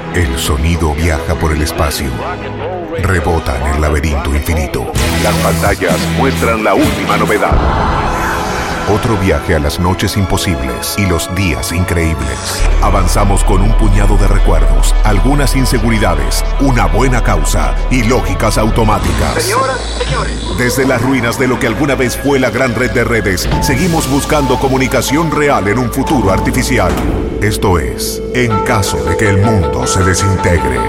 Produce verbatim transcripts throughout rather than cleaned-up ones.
El sonido viaja por el espacio. Rebota en el laberinto infinito. Las pantallas muestran la última novedad. Otro viaje a las noches imposibles y los días increíbles. Avanzamos con un puñado de recuerdos, algunas inseguridades, una buena causa y lógicas automáticas. Señoras, señores. Desde las ruinas de lo que alguna vez fue la gran red de redes, seguimos buscando comunicación real en un futuro artificial. Esto es, en caso de que el mundo se desintegre.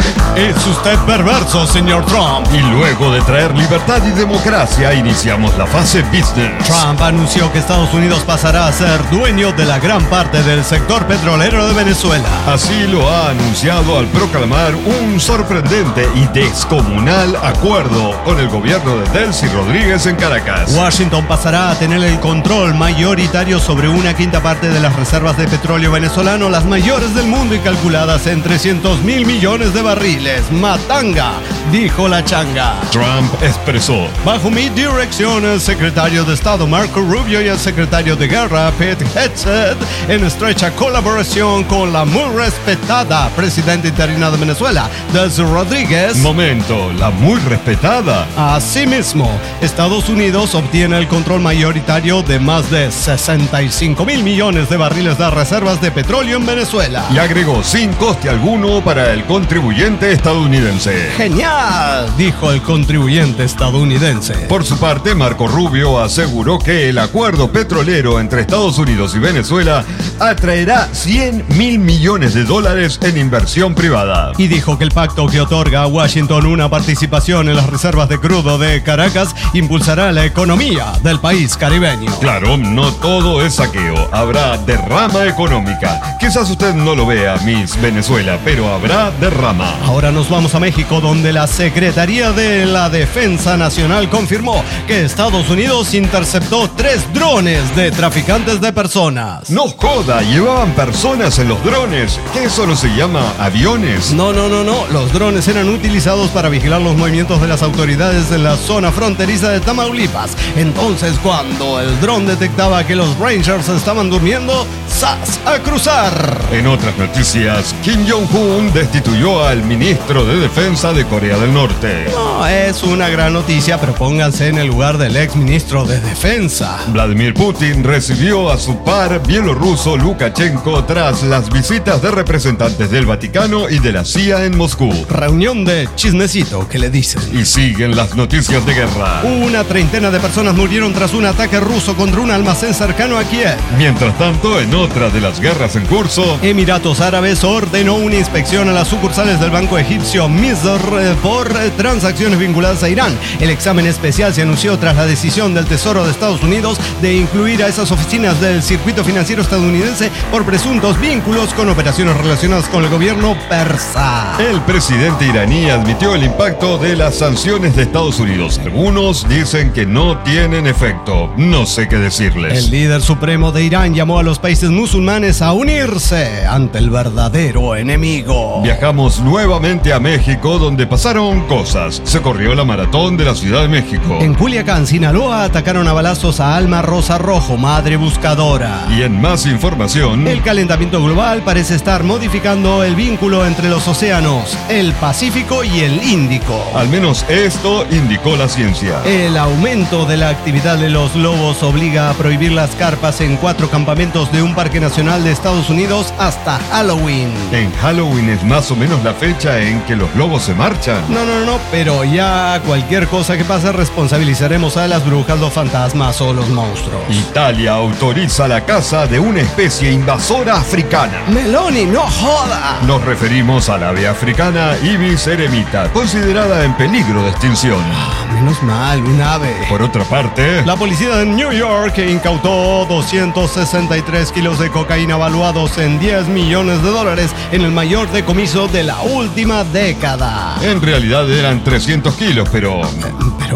Es usted perverso, señor Trump. Y luego de traer libertad y democracia, iniciamos la fase business. Trump anunció que Estados Unidos pasará a ser dueño de la gran parte del sector petrolero de Venezuela. Así lo ha anunciado al proclamar un sorprendente y descomunal acuerdo con el gobierno de Delcy Rodríguez en Caracas. Washington pasará a tener el control mayoritario sobre una quinta parte de las reservas de petróleo venezolano, las mayores del mundo y calculadas en trescientos mil millones de barriles. Matanga, dijo la changa. Trump expresó: bajo mi dirección, el secretario de Estado Marco Rubio y el secretario de Guerra Pete Hegseth, en estrecha colaboración con la muy respetada presidenta interina de Venezuela, Delcy Rodríguez. Momento, la muy respetada. Asimismo, Estados Unidos obtiene el control mayoritario de más de sesenta y cinco mil millones de barriles de reservas de petróleo en Venezuela. Y agregó: sin coste alguno para el contribuyente estadounidense. ¡Genial!, dijo el contribuyente estadounidense. Por su parte, Marco Rubio aseguró que el acuerdo petrolero entre Estados Unidos y Venezuela atraerá cien mil millones de dólares en inversión privada. Y dijo que el pacto que otorga a Washington una participación en las reservas de crudo de Caracas impulsará la economía del país caribeño. Claro, no todo es saqueo. Habrá derrama económica. Quizás usted no lo vea, Miss Venezuela, pero habrá derrama. Ahora nos vamos a México, donde la Secretaría de la Defensa Nacional confirmó que Estados Unidos interceptó tres drones de traficantes de personas. No joda, llevaban personas en los drones. ¿Qué eso no se llama aviones? No, no, no, no. Los drones eran utilizados para vigilar los movimientos de las autoridades en la zona fronteriza de Tamaulipas. Entonces, cuando el dron detectaba que los Rangers estaban durmiendo, ¡zas! ¡A cruzar! En otras noticias, Kim Jong-un destituyó al ministro de Defensa de Corea del Norte. No, es una gran noticia, pero pónganse en el lugar del ex ministro de Defensa. Vladimir Putin recibió a su par bielorruso Lukashenko tras las visitas de representantes del Vaticano y de la C I A en Moscú. Reunión de chismecito, que le dicen. Y siguen las noticias de guerra. Una treintena de personas murieron tras un ataque ruso contra un almacén cercano a Kiev. Mientras tanto, en otra de las guerras en curso, Emiratos Árabes ordenó una inspección a las sucursales del banco egipcio Misr por transacciones vinculadas a Irán. El examen especial se anunció tras la decisión del Tesoro de Estados Unidos de incluir a esas oficinas del circuito financiero estadounidense por presuntos vínculos con operaciones relacionadas con el gobierno persa. El presidente iraní admitió el impacto de las sanciones de Estados Unidos. Algunos dicen que no tienen efecto. No sé qué decirles. El líder supremo de Irán llamó a los países musulmanes a unirse ante el verdadero enemigo. Viajamos nuevamente a México, donde pasaron cosas. Se corrió la maratón de la Ciudad de México. En Culiacán, Sinaloa, atacaron a balazos a Alma Rosa Rojo, madre buscadora. Y en más información, el calentamiento global parece estar modificando el vínculo entre los océanos, el Pacífico y el Índico. Al menos esto indicó la ciencia. El aumento de la actividad de los lobos obliga a prohibir las carpas en cuatro campamentos de un parque nacional de Estados Unidos hasta Halloween. En Halloween es más o menos la fecha en que los lobos se marchan. No, no, no, pero ya cualquier cosa que pase responsabilizaremos a las brujas, los fantasmas o los monstruos. Italia autoriza la caza de una especie invasora africana. Meloni, no joda. Nos referimos al ave africana Ibis eremita, considerada en peligro de extinción. Oh, menos mal, un ave. Por otra parte, la policía de New York incautó doscientos sesenta y tres kilos de cocaína valuados en diez millones de dólares en el mayor decomiso de la última década. En realidad eran trescientos kilos, pero... Pero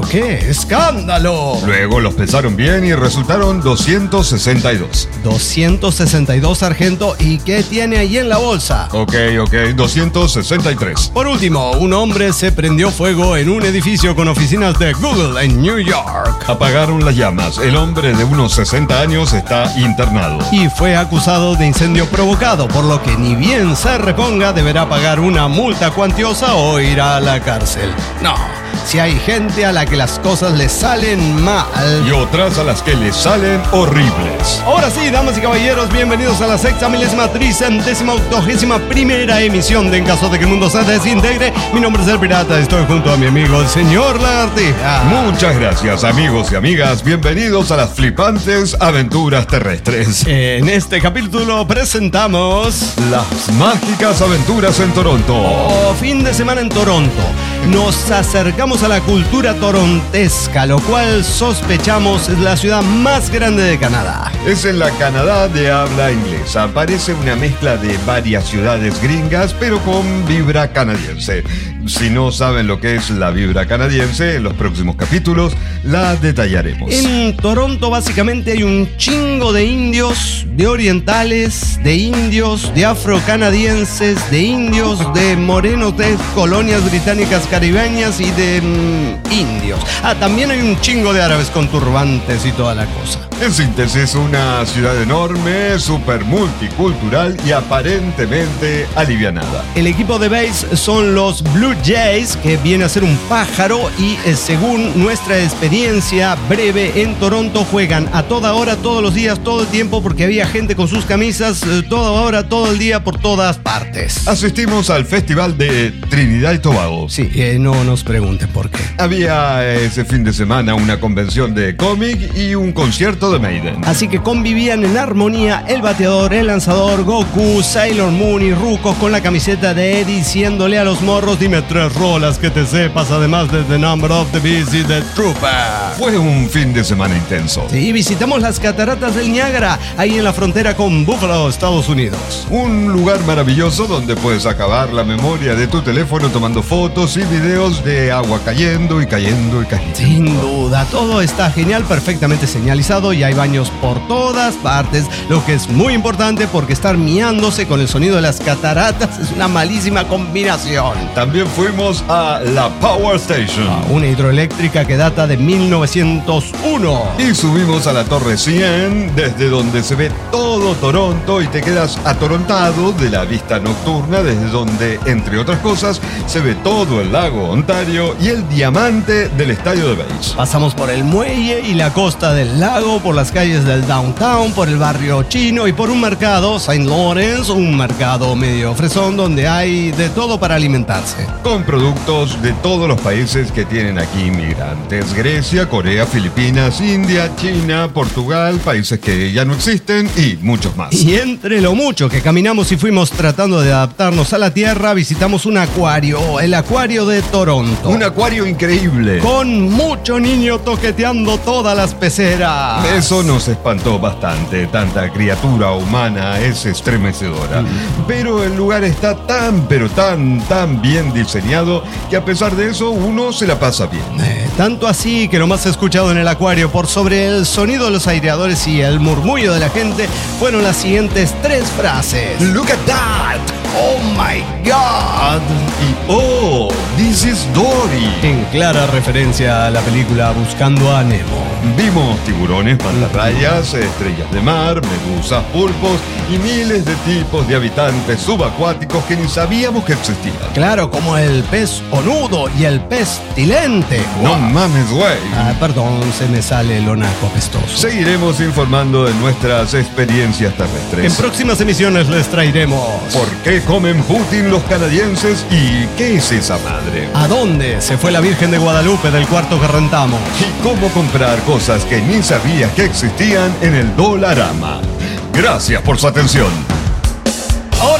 qué escándalo! Luego los pesaron bien y resultaron doscientos sesenta y dos. doscientos sesenta y dos, sargento. ¿Y qué tiene ahí en la bolsa? Ok, ok, doscientos sesenta y tres. Por último, un hombre se prendió fuego en un edificio con oficinas de Google en New York. Apagaron las llamas. El hombre de unos sesenta años está internado. Y fue acusado de incendio provocado, por lo que ni bien se reponga deberá pagar una multa cuantiosa o irá a la cárcel. No, si hay gente a la que las cosas le salen mal. Y otras a las que les salen horribles. Ahora sí, damas y caballeros, bienvenidos a la sexta milésima tricentésima octogésima primera emisión de En caso de que el mundo se desintegre. Mi nombre es El Pirata, estoy junto a mi amigo el señor Lagartija. Muchas gracias, amigos y amigas. Bienvenidos a las flipantes aventuras terrestres. En este capítulo presentamos Las mágicas aventuras en Toronto. Oh, fin de semana en Toronto. Nos acercamos a la cultura torontesca, lo cual sospechamos es la ciudad más grande de Canadá. Es en la Canadá de habla inglesa. Parece una mezcla de varias ciudades gringas, pero con vibra canadiense. Si no saben lo que es la vibra canadiense, en los próximos capítulos la detallaremos. En Toronto básicamente hay un chingo de indios, de orientales, de indios, de afrocanadienses, de indios, de morenos de colonias británicas caribeñas y de mmm, indios. Ah, también hay un chingo de árabes con turbantes y toda la cosa. En síntesis, una ciudad enorme, súper multicultural y aparentemente alivianada. El equipo de base son los Blue Jays, que viene a ser un pájaro y eh, según nuestra experiencia breve en Toronto juegan a toda hora, todos los días, todo el tiempo, porque había gente con sus camisas eh, toda hora, todo el día, por todas partes. Asistimos al festival de Trinidad y Tobago. Sí, eh, no nos pregunten por qué. Había ese fin de semana una convención de cómic y un concierto de Maiden. Así que convivían en armonía el bateador, el lanzador, Goku, Sailor Moon y Rucos con la camiseta de Eddie diciéndole a los morros: dime tres rolas que te sepas, además de The Number of the Beast y The Trooper. Fue un fin de semana intenso. Sí, visitamos las cataratas del Niágara, ahí en la frontera con Buffalo, Estados Unidos. Un lugar maravilloso donde puedes acabar la memoria de tu teléfono tomando fotos y videos de agua cayendo y cayendo y cayendo. Sin duda, todo está genial, perfectamente señalizado y hay baños por todas partes, lo que es muy importante porque estar miándose con el sonido de las cataratas es una malísima combinación. También fuimos a la Power Station, Ah, una hidroeléctrica que data de mil novecientos uno. y subimos a la Torre cien, desde donde se ve todo Toronto y te quedas atorontado de la vista nocturna, desde donde, entre otras cosas, se ve todo el lago Ontario y el diamante del estadio de base. Pasamos por el muelle y la costa del lago, por las calles del downtown, por el barrio chino y por un mercado, Saint Lawrence, un mercado medio fresón donde hay de todo para alimentarse. Con productos de todos los países que tienen aquí inmigrantes: Grecia, Corea, Filipinas, India, China, Portugal, países que ya no existen y muchos más. Y entre lo mucho que caminamos y fuimos tratando de adaptarnos a la tierra, visitamos un acuario, el Acuario de Toronto. Un acuario increíble. Con mucho niño toqueteando todas las peceras. Eso nos espantó bastante. Tanta criatura humana es estremecedora. Mm. Pero el lugar está tan, pero tan, tan bien diseñado que a pesar de eso uno se la pasa bien. Eh, tanto así que lo más escuchado en el acuario por sobre el sonido de los aireadores y el murmullo de la gente fueron las siguientes tres frases. Look at that. Oh my God. Y oh, this is Dory. En clara referencia a la película Buscando a Nemo. Vimos tiburones, mantarrayas, estrellas de mar, medusas, pulpos y miles de tipos de habitantes subacuáticos que ni sabíamos que existían. Claro, como el pez onudo y el pez tilente. No mames, güey. Ah, perdón, se me sale el onaco apestoso. Seguiremos informando de nuestras experiencias terrestres. En próximas emisiones les traeremos ¿Por qué comen Putin los canadienses y qué es esa madre? ¿A dónde se fue la Virgen de Guadalupe del cuarto que rentamos? Y cómo comprar cosas que ni sabías que existían en el Dolarama. Gracias por su atención. Ahora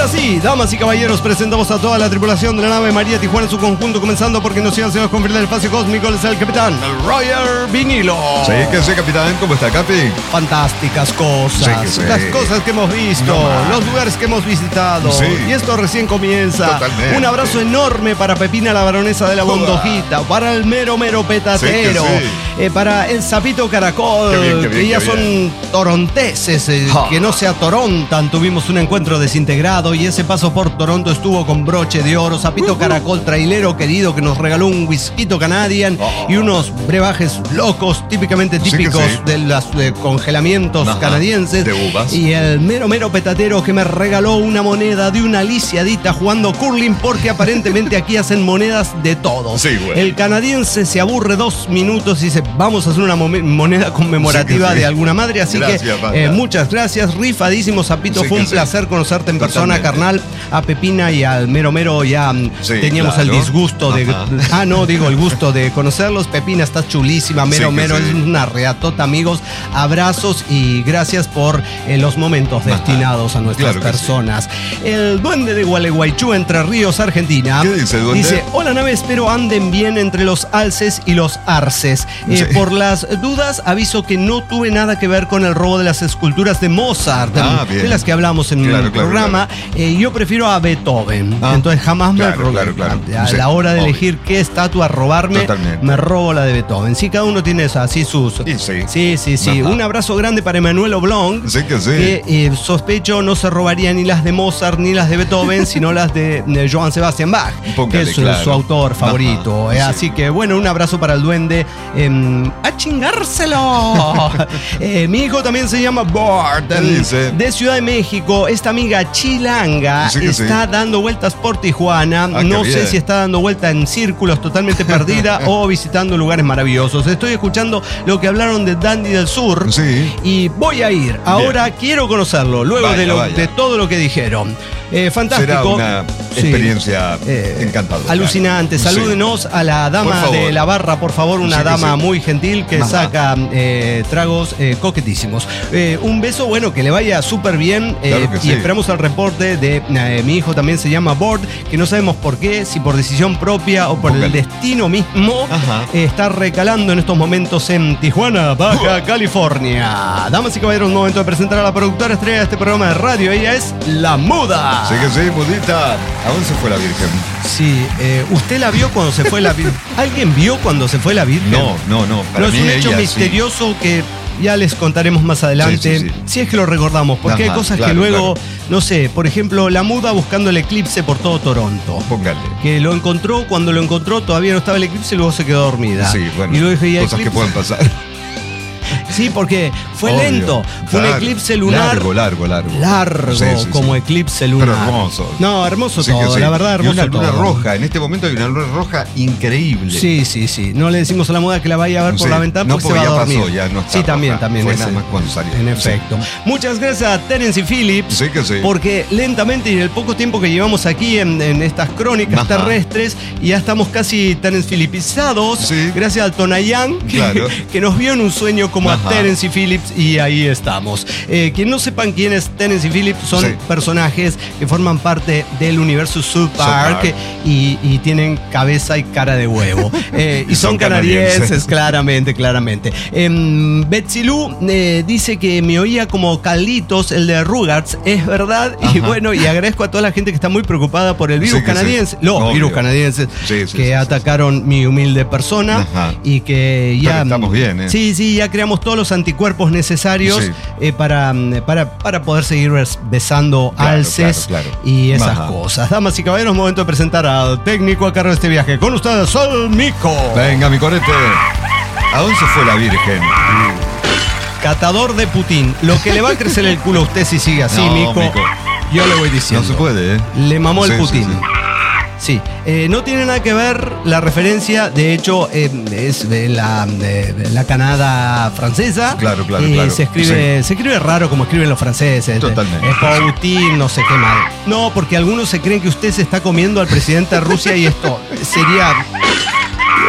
Ahora sí, damas y caballeros, presentamos a toda la tripulación de la nave María Tijuana en su conjunto, comenzando porque nos sigan señores con del espacio cósmico, es el capitán Roger Vinilo. Sí, que sí, capitán, ¿cómo está, Capi? Fantásticas cosas, Sí, sí. las cosas que hemos visto, No los lugares que hemos visitado, Sí. y esto recién comienza. Totalmente. Un abrazo enorme para Pepina, la baronesa de la Bondojita, para el mero mero petatero, Sí, que sí. eh, para el sapito caracol, Qué bien, qué bien, que ya qué son bien. toronteses, eh, Ja. que no se atorontan. Tuvimos un encuentro desintegrado y ese paso por Toronto estuvo con broche de oro. Sapito Caracol, trailero querido, que nos regaló un whisky canadian Oh. y unos brebajes locos, típicamente Sí que típicos sí. de los de congelamientos Ajá, canadienses. de uvas. Y el mero mero petatero que me regaló una moneda de una lisiadita jugando curling, porque aparentemente aquí hacen monedas de todo. Sí, güey. El canadiense se aburre dos minutos y dice, vamos a hacer una mo- moneda conmemorativa Sí que sí. de alguna madre. Así Gracias, que banda. eh, muchas gracias, rifadísimo Sapito. Sí Fue que un sí. placer conocerte en persona, Totalmente. carnal. A Pepina y al mero mero ya mm, Sí, teníamos claro. el disgusto de... Ajá. Ah, no, digo el gusto de conocerlos. Pepina está chulísima, mero Sí que mero sí. es una reatota, amigos. Abrazos y gracias por eh, los momentos Ajá. destinados a nuestras Claro que personas. El duende de Gualeguaychú, Entre Ríos, Argentina. ¿Qué dice el duende? Dice, hola nave, espero anden bien entre los alces y los arces. Eh, Sí. Por las dudas, aviso que no tuve nada que ver con el robo de las esculturas de Mozart, Ah, de bien. las que hablamos en Claro, el claro, programa. Eh, yo prefiero a Beethoven. Ah, Entonces jamás claro, me robo. claro, claro. A Sí, la hora de obvio. elegir qué estatua robarme, Totalmente. me robo la de Beethoven. Sí, cada uno tiene así sus... Y sí. Sí, sí, sí. Ajá. Un abrazo grande para Emanuel Oblong. Sí que sí. Que eh, sospecho no se robaría ni las de Mozart ni las de Beethoven, sino las de, de Johann Sebastian Bach, Póngale, que es su, claro. su autor favorito. Ajá, Eh, sí. Así que bueno, un abrazo para el duende. Eh, ¡A chingárselo! Eh, mi hijo también se llama Bart, ¿Qué em, dice? de Ciudad de México. Esta amiga chilanga Sí que está sí. dando vueltas por Tijuana. Ah, qué no sé bien. si está dando vuelta en círculos totalmente perdida o visitando lugares maravillosos. Estoy escuchando lo que hablaron de Dandy del Sur. Sí. Y voy a ir. Ahora quiero conocerlo, luego Vaya, de, lo- vaya. de todo lo que dijeron. Eh, fantástico. Será una Sí. experiencia Eh, encantadora. Alucinante. Sí. Salúdenos a la dama Por favor. de la barra, por favor, una Sí que dama sí. muy gentil que Ajá. saca eh, tragos eh, coquetísimos. Eh, un beso, bueno, que le vaya súper bien eh, Claro que y sí. esperamos el reporte de eh, mi hijo, también se llama Bord, que no sabemos por qué, si por decisión propia o por el Póngale. destino mismo, Ajá. eh, está recalando en estos momentos en Tijuana, Baja California. Damas y caballeros, un momento de presentar a la productora estrella de este programa de radio. Ella es La Muda. Sí que sí, mudita. ¿A dónde se fue la Virgen? Sí, eh, ¿usted la vio cuando se fue la Virgen? ¿Alguien vio cuando se fue la Virgen? No, no, no. Para No, es mí un hecho ella sí. misterioso que ya les contaremos más adelante, Sí, sí, sí. si es que lo recordamos, porque Ajá, hay cosas claro, que luego, claro. no sé, por ejemplo, La Muda buscando el eclipse por todo Toronto. Póngale. Que lo encontró, cuando lo encontró todavía no estaba el eclipse y luego se quedó dormida. Sí, bueno. y luego dije, ¿y el cosas que eclipse? pueden pasar. Sí, porque fue Obvio, lento, fue un claro. eclipse lunar Largo, largo, largo. largo, Sí, sí, como sí. eclipse lunar. Pero hermoso. No, hermoso Sí que todo, sí. la verdad, hermoso Y una luna todo. roja. En este momento hay una luna roja increíble. Sí, sí, sí. No le decimos a La Muda que la vaya a ver por Sí. la ventana No, porque se porque va a ya dormir. pasó, ya no está sí, también, roja. también. Fue ese- nada más cuando salió. En Sí. efecto. Muchas gracias a Terence y Phillips. Sí que sí. Porque lentamente y en el poco tiempo que llevamos aquí en, en estas crónicas Ajá. terrestres, ya estamos casi Terence Philippizados. Sí. Gracias al Tonayán que, Claro. que nos vio en un sueño como Ajá. a Terence y Phillips y ahí estamos. Eh, quien no sepan quién es Terence y Phillips son Sí. personajes que forman parte del universo South South Park, Park. Y, y tienen cabeza y cara de huevo. Eh, y Y son, son canadienses, canadienses. claramente, claramente. Em, Betsy Lou eh, dice que me oía como Carlitos, el de Rugrats. Es verdad. Y Ajá. bueno, y agradezco a toda la gente que está muy preocupada por el virus Sí que sí. canadiense. Los Obvio. virus canadienses Sí, sí, que sí, sí, atacaron mi humilde persona. Ajá. Y que ya. Pero estamos bien, ¿eh? Sí, sí, ya creamos todos los anticuerpos necesarios Sí. eh, para, para, para poder seguir bes- besando Claro, alces claro, claro. y esas Ajá. cosas. Damas y caballeros, momento de presentar al técnico a cargo de este viaje. Con ustedes, Sol Mico. Venga, mi corete. ¿A dónde se fue la Virgen? Catador de Putin. Lo que le va a crecer el culo a usted si sigue así, No, Mico, Mico. yo le voy diciendo. No se puede, ¿eh? Le mamó el Sí, sí, Putin. sí. Sí, eh, no tiene nada que ver la referencia, de hecho eh, es de la, de la Canadá francesa. Claro, claro, y claro. Se escribe, se escribe raro como escriben los franceses. Totalmente. Eh, Putin, no sé qué mal. No, porque algunos se creen que usted se está comiendo al presidente de Rusia y esto sería...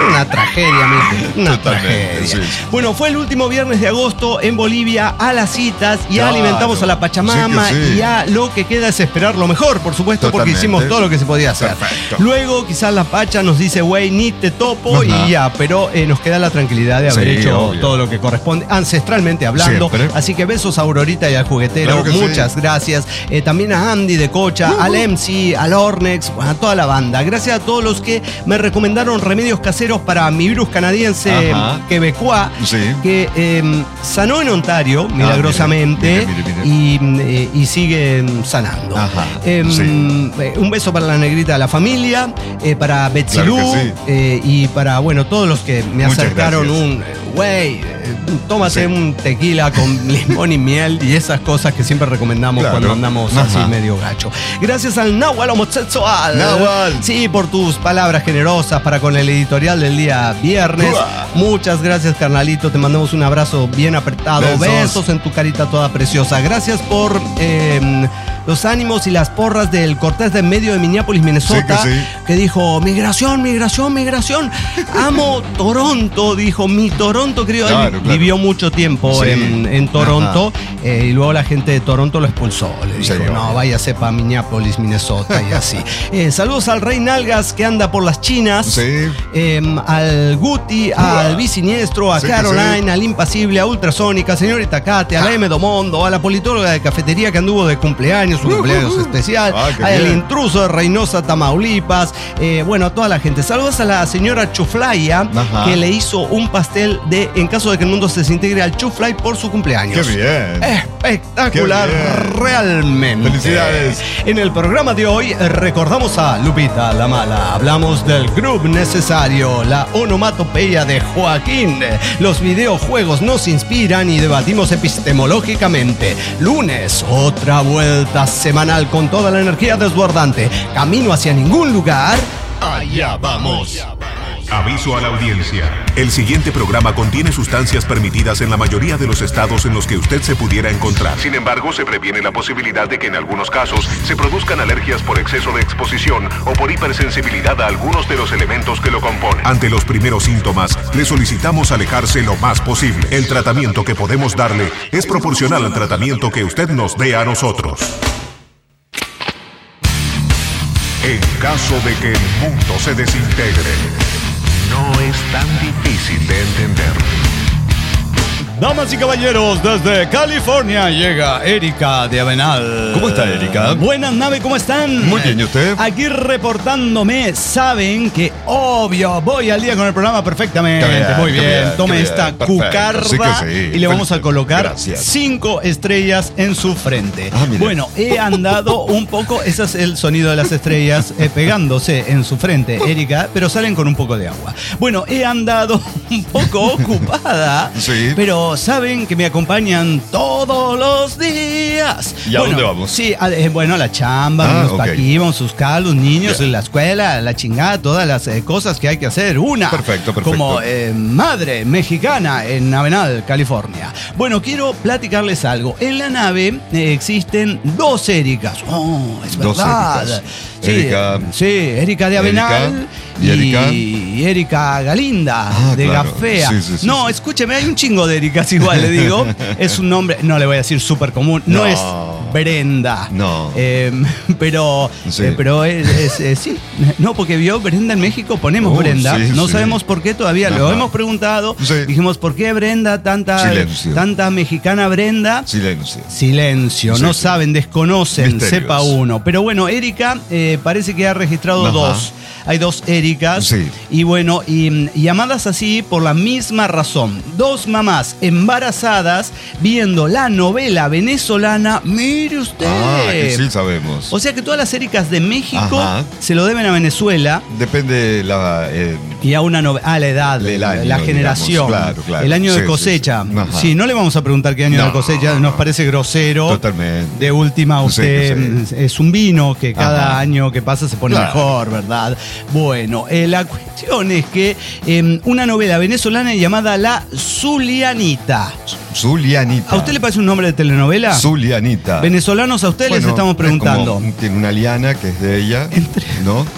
una tragedia, amigo, una Totalmente, tragedia. sí, sí. Bueno, fue el último viernes de agosto en Bolivia a las citas. Ya Claro. alimentamos a la Pachamama Sí que sí. y ya lo que queda es esperar lo mejor, por supuesto, porque Totalmente. hicimos todo lo que se podía hacer. Perfecto. Luego quizás la Pacha nos dice, güey, ni te topo. Ajá. Y ya, pero eh, nos queda la tranquilidad de haber Sí, hecho obvio. todo lo que corresponde, ancestralmente hablando. Siempre. Así que besos a Aurorita y al juguetero, Claro que muchas sí. gracias. Eh, también a Andy de Cocha, Uh-huh. al M C, al Ornex, a toda la banda. Gracias a todos los que me recomendaron remedios caseros para mi virus canadiense Ajá. quebecois, Sí. que eh, sanó en Ontario milagrosamente mire, mire, mire. Y, eh, y sigue mm, sanando. Ajá, Em, sí. eh, Un beso para la negrita de la familia, eh, para Betsy Claro Lu, que sí. eh, y para, bueno, todos los que me Muchas acercaron gracias. un, eh, güey, eh, tómate Sí. un tequila con limón y miel y esas cosas que siempre recomendamos Claro. cuando andamos Ajá. así medio gacho. Gracias al Nahual homosexual. Nahual. Sí, por tus palabras generosas para con el editorial del día viernes. Uah. Muchas gracias, carnalito. Te mandamos un abrazo bien apretado. Besos. Besos en tu carita toda preciosa. Gracias por eh, los ánimos y las porras del Cortés de medio de Minneapolis, Minnesota, Sí que sí. que dijo, migración, migración, migración. Amo Toronto, dijo, mi Toronto, querido. Él Claro, claro. vivió mucho tiempo Sí. en, en Toronto eh, y luego la gente de Toronto lo expulsó. Le dijo, Sí, no, obvio. váyase para Minneapolis, Minnesota y así. Eh, saludos al Rey Nalgas que anda por las chinas. Sí. Eh, al Guti, al Biciniestro, a Sí que Caroline, sí. al Impasible, a Ultrasónica, señorita Cate, a la M. Domondo, a la politóloga de cafetería que anduvo de cumpleaños, su cumpleaños especial, Ah, qué al bien. intruso de Reynosa, Tamaulipas, eh, bueno, a toda la gente. Saludos a la señora Chuflaya, Ajá. que le hizo un pastel de, en caso de que el mundo se desintegre, al Chuflay por su cumpleaños. Qué bien. Espectacular, Qué bien. realmente. Felicidades. En el programa de hoy eh, recordamos a Lupita la Mala. Hablamos del grupo necesario, la onomatopeya de Joaquín. Los videojuegos nos inspiran y debatimos epistemológicamente. Lunes, otra vuelta semanal con toda la energía desbordante. Camino hacia ningún lugar. Allá vamos. Aviso a la audiencia. El siguiente programa contiene sustancias permitidas en la mayoría de los estados en los que usted se pudiera encontrar. Sin embargo, se previene la posibilidad de que en algunos casos se produzcan alergias por exceso de exposición o por hipersensibilidad a algunos de los elementos que lo componen. Ante los primeros síntomas, le solicitamos alejarse lo más posible. El tratamiento que podemos darle es proporcional al tratamiento que usted nos dé a nosotros. En caso de que el mundo se desintegre, no es tan difícil de entender. Damas y caballeros, desde California llega Erika de Avenal. ¿Cómo está, Erika? Buenas, nave, ¿cómo están? Muy bien, ¿y usted? Aquí reportándome, saben que obvio, voy al día con el programa perfectamente. Qué bien, Muy qué bien, bien, tome qué esta bien, perfecto, cucarda sí que sí. y le vamos a colocar Gracias. cinco estrellas en su frente. Ah, mire. Bueno, he andado un poco, ese es el sonido de las estrellas eh, pegándose en su frente, Erika, pero salen con un poco de agua. Bueno, he andado un poco ocupada, Sí. pero saben que me acompañan todos los días. ¿Y a Bueno, dónde vamos? Sí, a- eh, bueno, a la chamba, Ah, vamos ok. para aquí, vamos a buscar a los niños Bien. en la escuela, la chingada, todas las eh, cosas que hay que hacer. Una, Perfecto, perfecto. como eh, madre mexicana en Avenal, California. Bueno, quiero platicarles algo. En la nave eh, existen dos Éricas. Oh, es Dos verdad. Éricas. Sí, Erika- sí, Erika de Avenal Erika. ¿Y Erika? y Erika Galinda Ah, de claro. Gafea. Sí, sí, sí, no, sí. escúcheme, hay un chingo de Ericas igual, le digo. Es un nombre, no le voy a decir súper común, no, No. es Brenda. No. Eh, pero, Sí. eh, pero es, es- es- sí. No, porque vio Brenda en México, ponemos Oh, Brenda. sí, no sí. sabemos por qué todavía, lo Ajá. hemos preguntado. Sí. Dijimos, ¿por qué Brenda, tanta, Silencio. tanta mexicana Brenda? Silencio. Silencio, Sí, no sí. saben, desconocen, Misterios. sepa uno. Pero bueno, Erika eh, parece que ha registrado Ajá. dos. Hay dos Éricas. Sí. Y bueno, y, y llamadas así por la misma razón. Dos mamás embarazadas viendo la novela venezolana. Mire usted. Ah, que sí sabemos. O sea que todas las Éricas de México Ajá. se lo deben a Venezuela. Depende la... eh, Y a una novela. Ah, la edad, El año, la generación. digamos, claro, claro. El año Sí, de sí, cosecha. sí. Ajá. Sí, no le vamos a preguntar qué año No, de cosecha, nos parece grosero. Totalmente. De última, usted Sí, es un vino que cada Ajá. año que pasa se pone Claro. mejor, ¿verdad? Bueno, eh, la cuestión es que eh, una novela venezolana llamada La Zulianita. Zulianita. ¿A usted le parece un nombre de telenovela? Zulianita. Venezolanos, a ustedes les Bueno, estamos es preguntando. como- tiene una liana que es de ella, Entre- ¿no?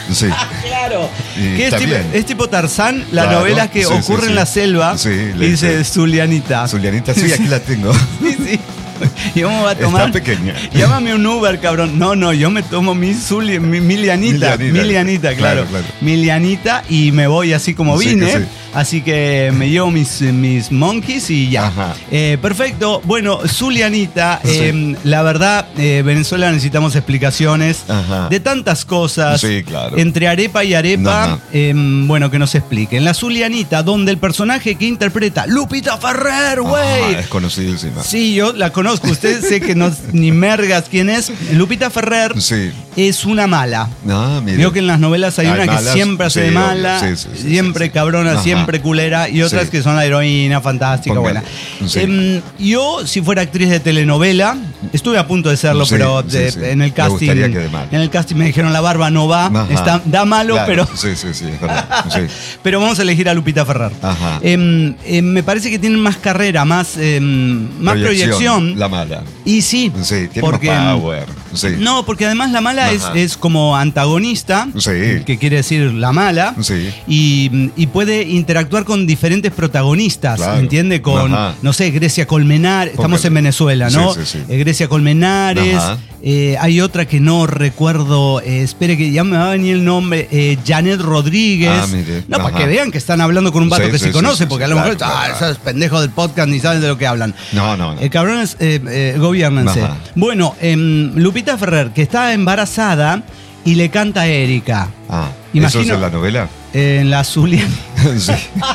Sí. Claro. Y Que es, está tipo, bien. es tipo Tarzán, la Claro. novela que Sí, sí, ocurre sí. en la selva. Sí, y le dice dice- Zulianita. Zulianita, sí, aquí la tengo. Sí, sí. ¿Y cómo va a tomar? Está pequeña. Llámame un Uber, cabrón. No, no, yo me tomo mi, Zuli, mi Milianita. Milianita. Milianita, claro. Claro, claro. Milianita y me voy así como Sí, vine. que sí. Así que me llevo mis, mis monkeys y ya. Ajá. Eh, perfecto. Bueno, Zulianita, Sí. eh, la verdad, eh, Venezuela necesitamos explicaciones Ajá. de tantas cosas. Sí, claro. Entre arepa y arepa, Ajá. eh, bueno, que nos expliquen. La Zulianita, donde el personaje que interpreta Lupita Ferrer, güey. Ah, es conocidísima. Sí, yo la conozco. Usted sé que no ni mergas quién es. Lupita Ferrer Sí. es una mala. Ah, mire. Veo que en las novelas hay Hay una que malas, siempre hace sí, de mala, obvio. Sí, sí, sí, siempre sí, sí. cabrona, Ajá. siempre culera, y otras Sí. que son la heroína, fantástica, Póngale. buena. Sí. Em, yo, si fuera actriz de telenovela, estuve a punto de serlo, Sí, pero sí, de- sí. en el Me casting. gustaría que de mal. En el casting me dijeron la barba no va, Ajá. está, da malo, Claro. pero. Sí, sí, sí, es verdad. Sí. Pero vamos a elegir a Lupita Ferrer. Ajá. Em, em, me parece que tienen más carrera, más, em, más proyección. La mala. Y sí, Sí, tiene porque, más power. Sí. No, porque además la mala es, Ajá. es como antagonista, Sí. que quiere decir la mala, Sí. y, y puede interactuar con diferentes protagonistas, Claro. ¿entiende? Con, Ajá. no sé, Grecia Colmenares, estamos Póngale. en Venezuela, ¿no? Sí, sí, sí. Eh, Grecia Colmenares, Ajá. eh, hay otra que no recuerdo, eh, espere que ya me va a venir el nombre, eh, Janet Rodríguez. Ah, mire. No, para Ajá. que vean que están hablando con un vato Sí, que sí, se sí, conoce, sí, porque sí, a lo mejor, claro, ah, claro. esos pendejos del podcast ni saben de lo que hablan. No, no, no. Eh, cabrones, eh, eh, gobiernense. Ajá. Bueno, em, Lupita Ferrer, que está embarazada y le canta a Erika. Ah, Imagino- ¿eso es en la novela? eh, en la Zulianita. Sí.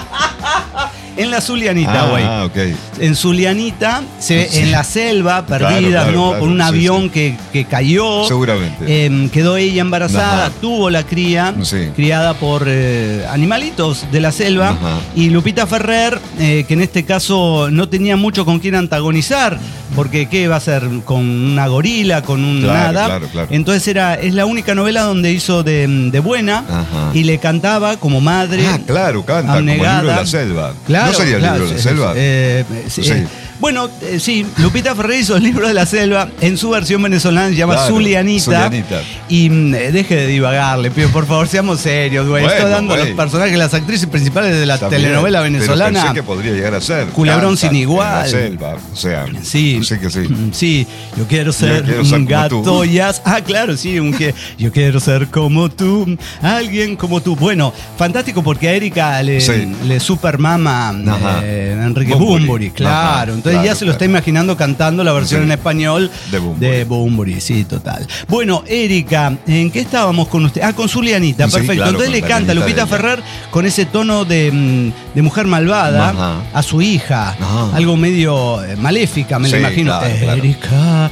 En la Zulianita, güey. Ah, ok. En Zulianita, se ve Sí. en la selva, Claro, perdida, claro, ¿no? claro, Por un sí, avión sí. Que, que cayó. Seguramente. Em, quedó ella embarazada, Ajá. tuvo la cría, Sí. criada por eh, animalitos de la selva. Ajá. Y Lupita Ferrer, eh, que en este caso no tenía mucho con quién antagonizar, porque ¿qué va a hacer? Con una gorila, con un Claro, nada. claro, claro. Entonces era, es la única novela donde hizo de, de buena Ajá. y le cantaba como madre. Ah, claro, canta, abnegada. como el libro de la selva. Claro, ¿No sería el claro, libro de la sí, selva? eh, sí, Sí. eh, bueno, eh, sí, Lupita Ferrer hizo el libro de la selva, en su versión venezolana se llama Claro, Zulianita. Zulianita. Y mm, eh, deje de divagar, le pido, por favor, seamos serios, güey. Bueno, Estoy dando güey. los personajes, las actrices principales de la Está bien, telenovela pero venezolana. pensé que podría llegar a ser. Culebrón Canta sin igual. En la selva, o sea. Sí, Sí que sí. sí, yo quiero ser quiero ser un como tú. gato jazz. Ah, claro, sí, un que yo quiero ser como tú, alguien como tú. Bueno, fantástico porque a Erika le, Sí. le supermama Ajá. eh, Enrique Bunbury. Bunbury, claro. Ajá, Entonces claro, ya se lo está claro. imaginando cantando la versión Sí. en español De Bunbury. de Bunbury, sí, total. Bueno, Erika, ¿en qué estábamos con usted? Ah, con Zulianita, Sí, perfecto. claro, Entonces con le la canta niñita Lupita de ella. Ferrer con ese tono de, mm, de mujer malvada Ajá. a su hija. Ah. Algo medio eh, maléfica, me Sí, lo imagino. claro, claro. Erika,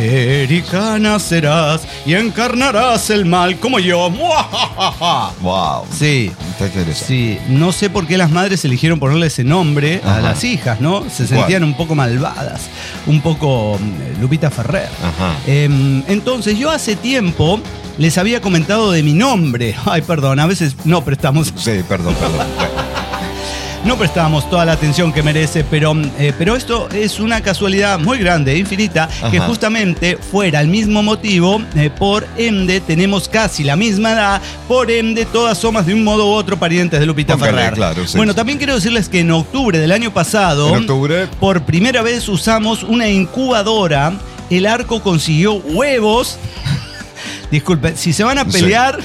Erika, nacerás y encarnarás el mal como yo. ¡Muajajaja! Wow. Sí. Está interesante. Sí, no sé por qué las madres eligieron ponerle ese nombre a Ajá. las hijas, ¿no? Se ¿Cuál? sentían un poco malvadas, un poco mm, Lupita Ferrer. Ajá. Em, entonces, yo hace tiempo les había comentado de mi nombre. Ay, perdón, a veces no prestamos Sí, perdón, perdón. Bueno, no prestamos toda la atención que merece, pero, eh, pero esto es una casualidad muy grande, infinita, que Ajá. justamente fuera el mismo motivo, eh, por ende tenemos casi la misma edad, por ende todas somos de un modo u otro parientes de Lupita Póngale, Ferrer. claro, sí, bueno, sí. también quiero decirles que en octubre del año pasado, En octubre. por primera vez usamos una incubadora, el arco consiguió huevos. Disculpe, si se van a pelear,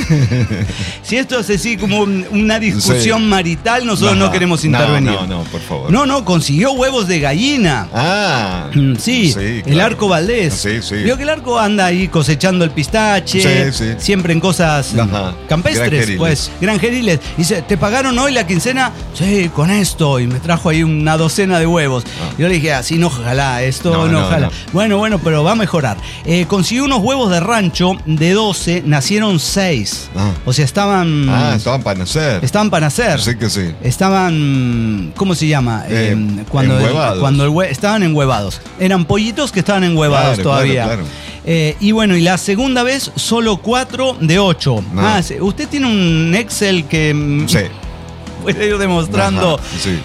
si esto es así como un- una discusión Sí. marital, nosotros Ajá. no queremos intervenir. No, no, no, por favor. No, no, consiguió huevos de gallina. Ah. Mm, Sí, el claro. Arco Valdés. Sí, sí. Vio que el Arco anda ahí cosechando el pistache, Sí, sí. siempre en cosas Ajá. campestres, Granjeriles. pues, granjeriles. Dice, ¿te pagaron hoy la quincena? Sí, con esto. Y me trajo ahí una docena de huevos. Ah. Yo le dije, así no ojalá, esto no, No, no, ojalá. no. Bueno, bueno, pero va a mejorar. Eh, consiguió unos huevos de rancho de doce, nacieron seis. Ah. O sea, estaban... Ah, estaban para nacer. Estaban para nacer. Sí que sí. Estaban, ¿cómo se llama? Eh, Eh, cuando el- enhuevados. cuando el hue- estaban enhuevados. Eran pollitos que estaban enhuevados Claro, todavía. claro, claro. Eh, y bueno, y la segunda vez solo cuatro de ocho. No. Ah, sí, usted tiene un Excel que... mm, Sí. puede ir demostrando. Ajá, sí.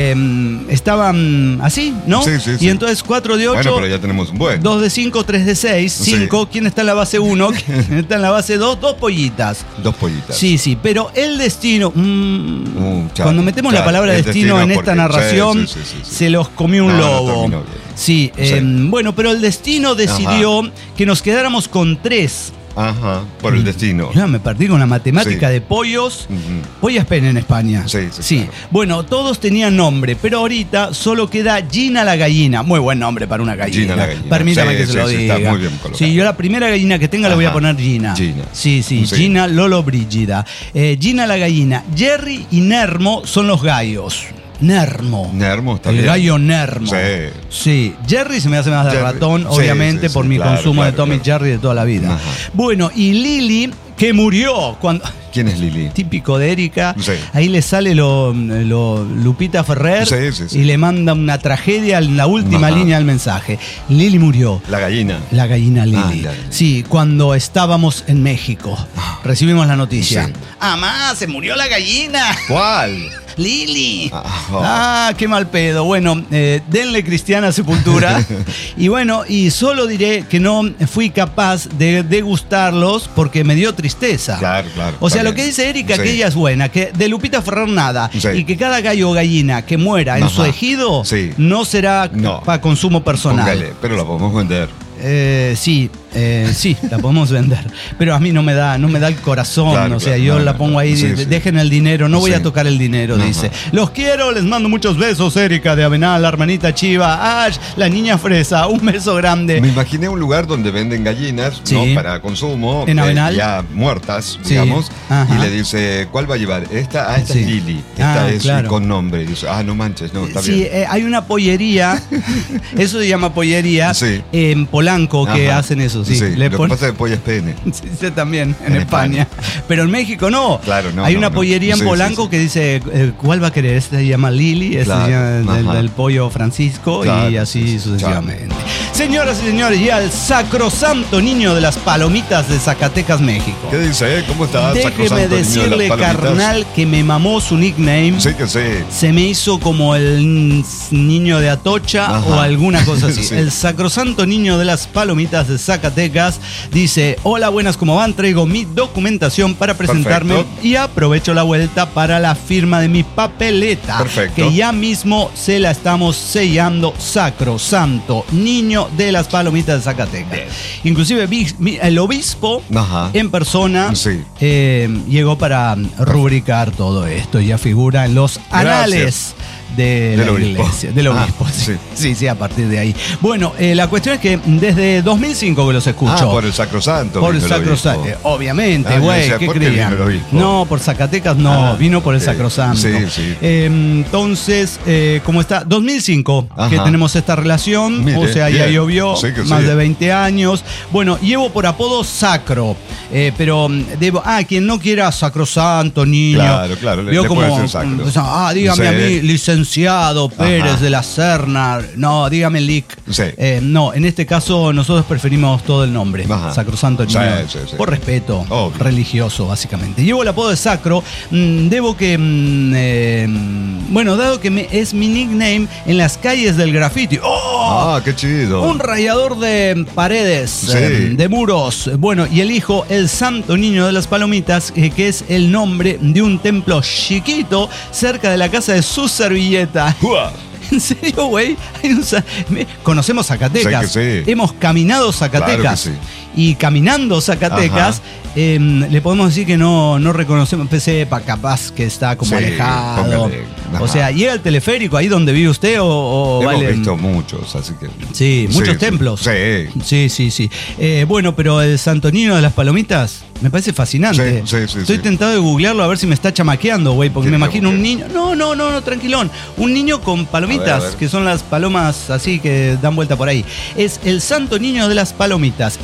eh, estaban así, ¿no? Sí, sí, y sí. entonces cuatro de ocho, Bueno, pero ya tenemos un buen. dos de cinco, tres de seis, Sí. cinco. ¿Quién está en la base uno? ¿Quién está en la base dos? Dos pollitas. Dos pollitas. Sí, sí, pero el destino. mm, Uh, ya, cuando metemos ya, la palabra el destino, destino en porque- esta narración, sí, sí, sí, sí. se los comió un No, no lobo. terminó bien. Sí, Sí. eh, bueno, pero el destino decidió Ajá. que nos quedáramos con tres. Ajá, por el destino. Ya me perdí con la matemática Sí. de pollos. Ujú. Pollas pena en España. Sí, sí, claro. Bueno, todos tenían nombre, pero ahorita solo queda Gina la gallina. Muy buen nombre para una gallina. Gina la gallina. Permítame Sí, que se sí, lo sí, diga. está muy bien colocado. Sí, yo la primera gallina que tenga le voy a Ajá. poner Gina. Gina. Sí, sí, Sí. Gina Lolo Brígida. Eh, Gina la gallina. Jerry y Nermo son los gallos. Nermo. Nermo está El bien. gallo Nermo. Sí. Sí. Jerry se me hace más de Jerry. ratón, Sí, obviamente, sí, por sí, mi claro, consumo claro, de Tommy claro. Jerry de toda la vida. Ajá. Bueno, y Lily, que murió cuando. ¿Quién es Lili? Típico de Erika. Sí. Ahí le sale lo, lo Lupita Ferrer Sí, sí, sí. y le manda una tragedia en la última Ajá. línea del mensaje. Lily murió. La gallina. La gallina Lili. Ah, la gallina. Sí, cuando estábamos en México. Recibimos la noticia. Sí. ¡Amá, se murió la gallina! ¿Cuál? Lili. Ah, Ah, qué mal pedo. Bueno, eh, denle cristiana sepultura. Y bueno, y solo diré que no fui capaz de degustarlos porque me dio tristeza. Claro, claro. O sea, está lo que bien. dice Erika, Sí. que ella es buena, que de Lupita Ferrer nada, Sí. y que cada gallo o gallina que muera en Ajá. su ejido Sí. no será No. para consumo personal. Póngale, pero la podemos vender. Eh, sí, eh, sí, la podemos vender. Pero a mí no me da, no me da el corazón. Claro, o sea, claro. yo No, la no, pongo no. ahí, Sí, de- sí. dejen el dinero, no voy Sí. a tocar el dinero, Ajá. dice. Los quiero, les mando muchos besos, Erika de Avenal, la hermanita Chiva, Ash, la niña fresa, un beso grande. Me imaginé un lugar donde venden gallinas, Sí. ¿no? Para consumo. En eh, Avenal. ya muertas, Sí. digamos. Ajá. Y le dice, ¿cuál va a llevar? Esta, ah, esta Sí. es Lili. Esta Ah, es claro. con nombre. Y dice, ah, no manches, no, está Sí, bien. eh, hay una pollería, eso se llama pollería, Sí. en Polanco que Ajá. hacen eso, sí. Sí, Le lo pon- que pasa es que pollo es pene. Sí, sí, también en, En España. España. Pero en México no. Claro, no, Hay no, una no. pollería en Sí, sí, Polanco sí. que dice, eh, ¿cuál va a querer? Este se llama Lili, este Claro, se llama del, ajá. del pollo Francisco Claro, y sí, así sí, sucesivamente. Señoras y señores, y al sacrosanto niño de las palomitas de Zacatecas, México. ¿Qué dice? ¿Cómo está? Déjeme Sacrosanto niño de las decirle, palomitas? carnal, que me mamó su nickname. Sí que sí. Se me hizo como el n- niño de Atocha Ajá. o alguna cosa así. Sí. El sacrosanto niño de las palomitas de Zacatecas dice, hola, buenas, ¿cómo van? Traigo mi documentación para presentarme Perfecto. y aprovecho la vuelta para la firma de mi papeleta. Perfecto. Que ya mismo se la estamos sellando. Sacrosanto niño de las palomitas de Zacatecas. Inclusive vi- vi- el obispo Ajá. en persona Sí. eh, llegó para rubricar todo esto. Ya figura en los anales de Del la obispo. iglesia, del Ah, obispo. sí. sí. sí, sí, a partir de ahí. Bueno, eh, la cuestión es que desde dos mil cinco que los escucho. Ah, por el sacrosanto. Por el vino sacrosanto. obispo. Eh, obviamente, Ah, yo güey, decía, ¿qué ¿por qué creían? vino el obispo? No, por Zacatecas no, Ah, vino por el ok. sacrosanto. Sí, sí. Eh, entonces, eh, ¿cómo está? dos mil cinco Ajá. que tenemos esta relación, Mire, o sea, ya bien. llovió, Sí que más sí. de veinte años. Bueno, llevo por apodo Sacro, eh, pero mm, debo, ah, quien no quiera sacrosanto, niño. Claro, claro, le- veo le como, puede decir sacro. o sea, ah, dígame Sí. a mí, licenciado Pérez Ajá. de la Serna, no, dígame Lic. Sí. Eh, no, en este caso nosotros preferimos todo el nombre, Ajá. sacrosanto Sí, niño, sí, sí. por respeto Obvio. religioso, básicamente. Llevo el apodo de Sacro, mm, debo que, mm, eh, bueno, dado que me- es mi nickname en las calles del graffiti. ¡Oh! Ah, qué chido. Un rayador de paredes, Sí. eh, de muros. Bueno, y elijo el Santo Niño de las Palomitas, eh, que es el nombre de un templo chiquito cerca de la casa de su servilleta. Uah. ¿En serio, güey? Hay un sa- me- Conocemos Zacatecas. Sí que sí. Hemos caminado Zacatecas. Claro Y caminando Zacatecas, eh, le podemos decir que no, no reconocemos. P C para capaz que está como Sí, alejado. póngale. Ajá. O sea, ¿llega el teleférico ahí donde vive usted o, o Hemos vale- visto muchos, así que. Sí, muchos sí. templos. Sí. Sí, sí, sí. Eh, bueno, pero el Santo Niño de las Palomitas me parece fascinante. Sí, sí, sí, Estoy sí. tentado de googlearlo a ver si me está chamaqueando, güey, porque ¿Qué me te imagino un googlea? niño. No, no, no, no, tranquilón. Un niño con palomitas, A ver, a ver. que son las palomas así que dan vuelta por ahí. Es el Santo Niño de las Palomitas y parece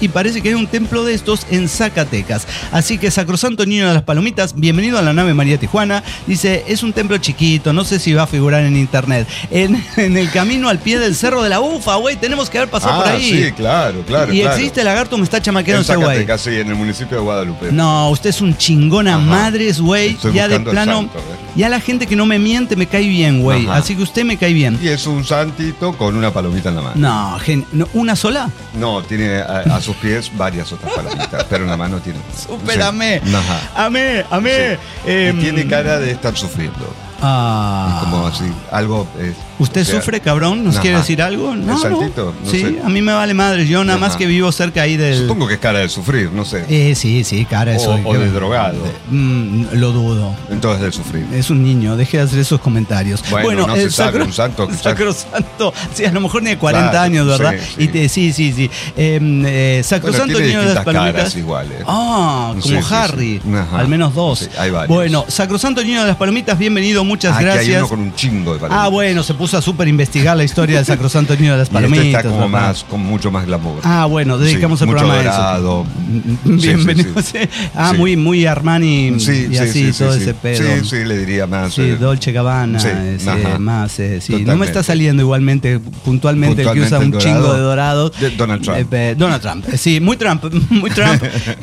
que hay un templo de estos en Zacatecas. Así que Sacrosanto Niño de las Palomitas, bienvenido a la nave María Tijuana. Dice, es un templo chiquito, no sé si va a figurar en internet. En, en el camino al pie del Cerro de la Ufa, güey, tenemos que haber pasado ah, por ahí. Sí, claro, claro. Y claro. existe lagarto, me está chamaqueando en ese güey. Zacatecas, sí, en el municipio de Guadalupe. No, usted es un chingón a Ajá. madres, güey. Estoy Ya de buscando el plano, santo, ¿eh? ya la gente que no me miente me cae bien, güey. Ajá. Así que usted me cae bien. Y es un santito con una palomita en la mano. No, gen- no, ¿una sola? No, tiene a, a sus pies varias otras palomitas, pero en la mano tiene. Súper Sí. amé. Ajá. Amé, amé. Sí. Em, Y tiene cara de estar sufriendo. Ah. Como así, algo. eh, ¿Usted o sea, sufre, cabrón? ¿Nos ajá. quiere decir algo? No, ¿El santito? no. No Sí, sé. a mí me vale madre. Yo nada más Ajá. que vivo cerca ahí del... Supongo que es cara de sufrir, no sé. Eh, sí, sí, cara, eso. O- o de drogado. Mm, lo dudo. Entonces de sufrir. Es un niño, deje de hacer esos comentarios. Bueno, no se sabe, un santo- Sacrosanto, sí, a lo mejor ni de cuarenta Claro, años, ¿verdad? sí, sí. Y te, sí, sí, sí. Eh, eh, Sacrosanto Bueno, tiene Niño de las distintas Palomitas. caras iguales. Ah, como Sí, sí, Harry. sí. Ajá. Al menos dos. Sí, hay varios. Bueno, Sacrosanto Niño de las Palomitas, bienvenido, muchas Ah, que gracias. hay uno con un chingo de palomitas. Ah, bueno, se puso a súper investigar la historia del Sacrosanto Niño de las Y Palomitas. este está como ¿verdad? más, con mucho más glamour. Ah, bueno, dedicamos Sí, el mucho programa dorado. a eso. Sí, Bienvenido. sí, sí. Ah, Sí. muy, muy Armani Sí, y sí, así, sí, sí, todo sí. ese pedo. Sí, sí, le diría más. Sí, eh, Dolce Gabbana, sí, eh, sí, ajá. más, eh, sí. No me Totalmente. está saliendo igualmente, puntualmente, el que usa un Puntualmente el chingo dorado. de dorados. De Donald Trump. Eh, eh, Donald Trump, eh, sí, muy Trump, muy Trump,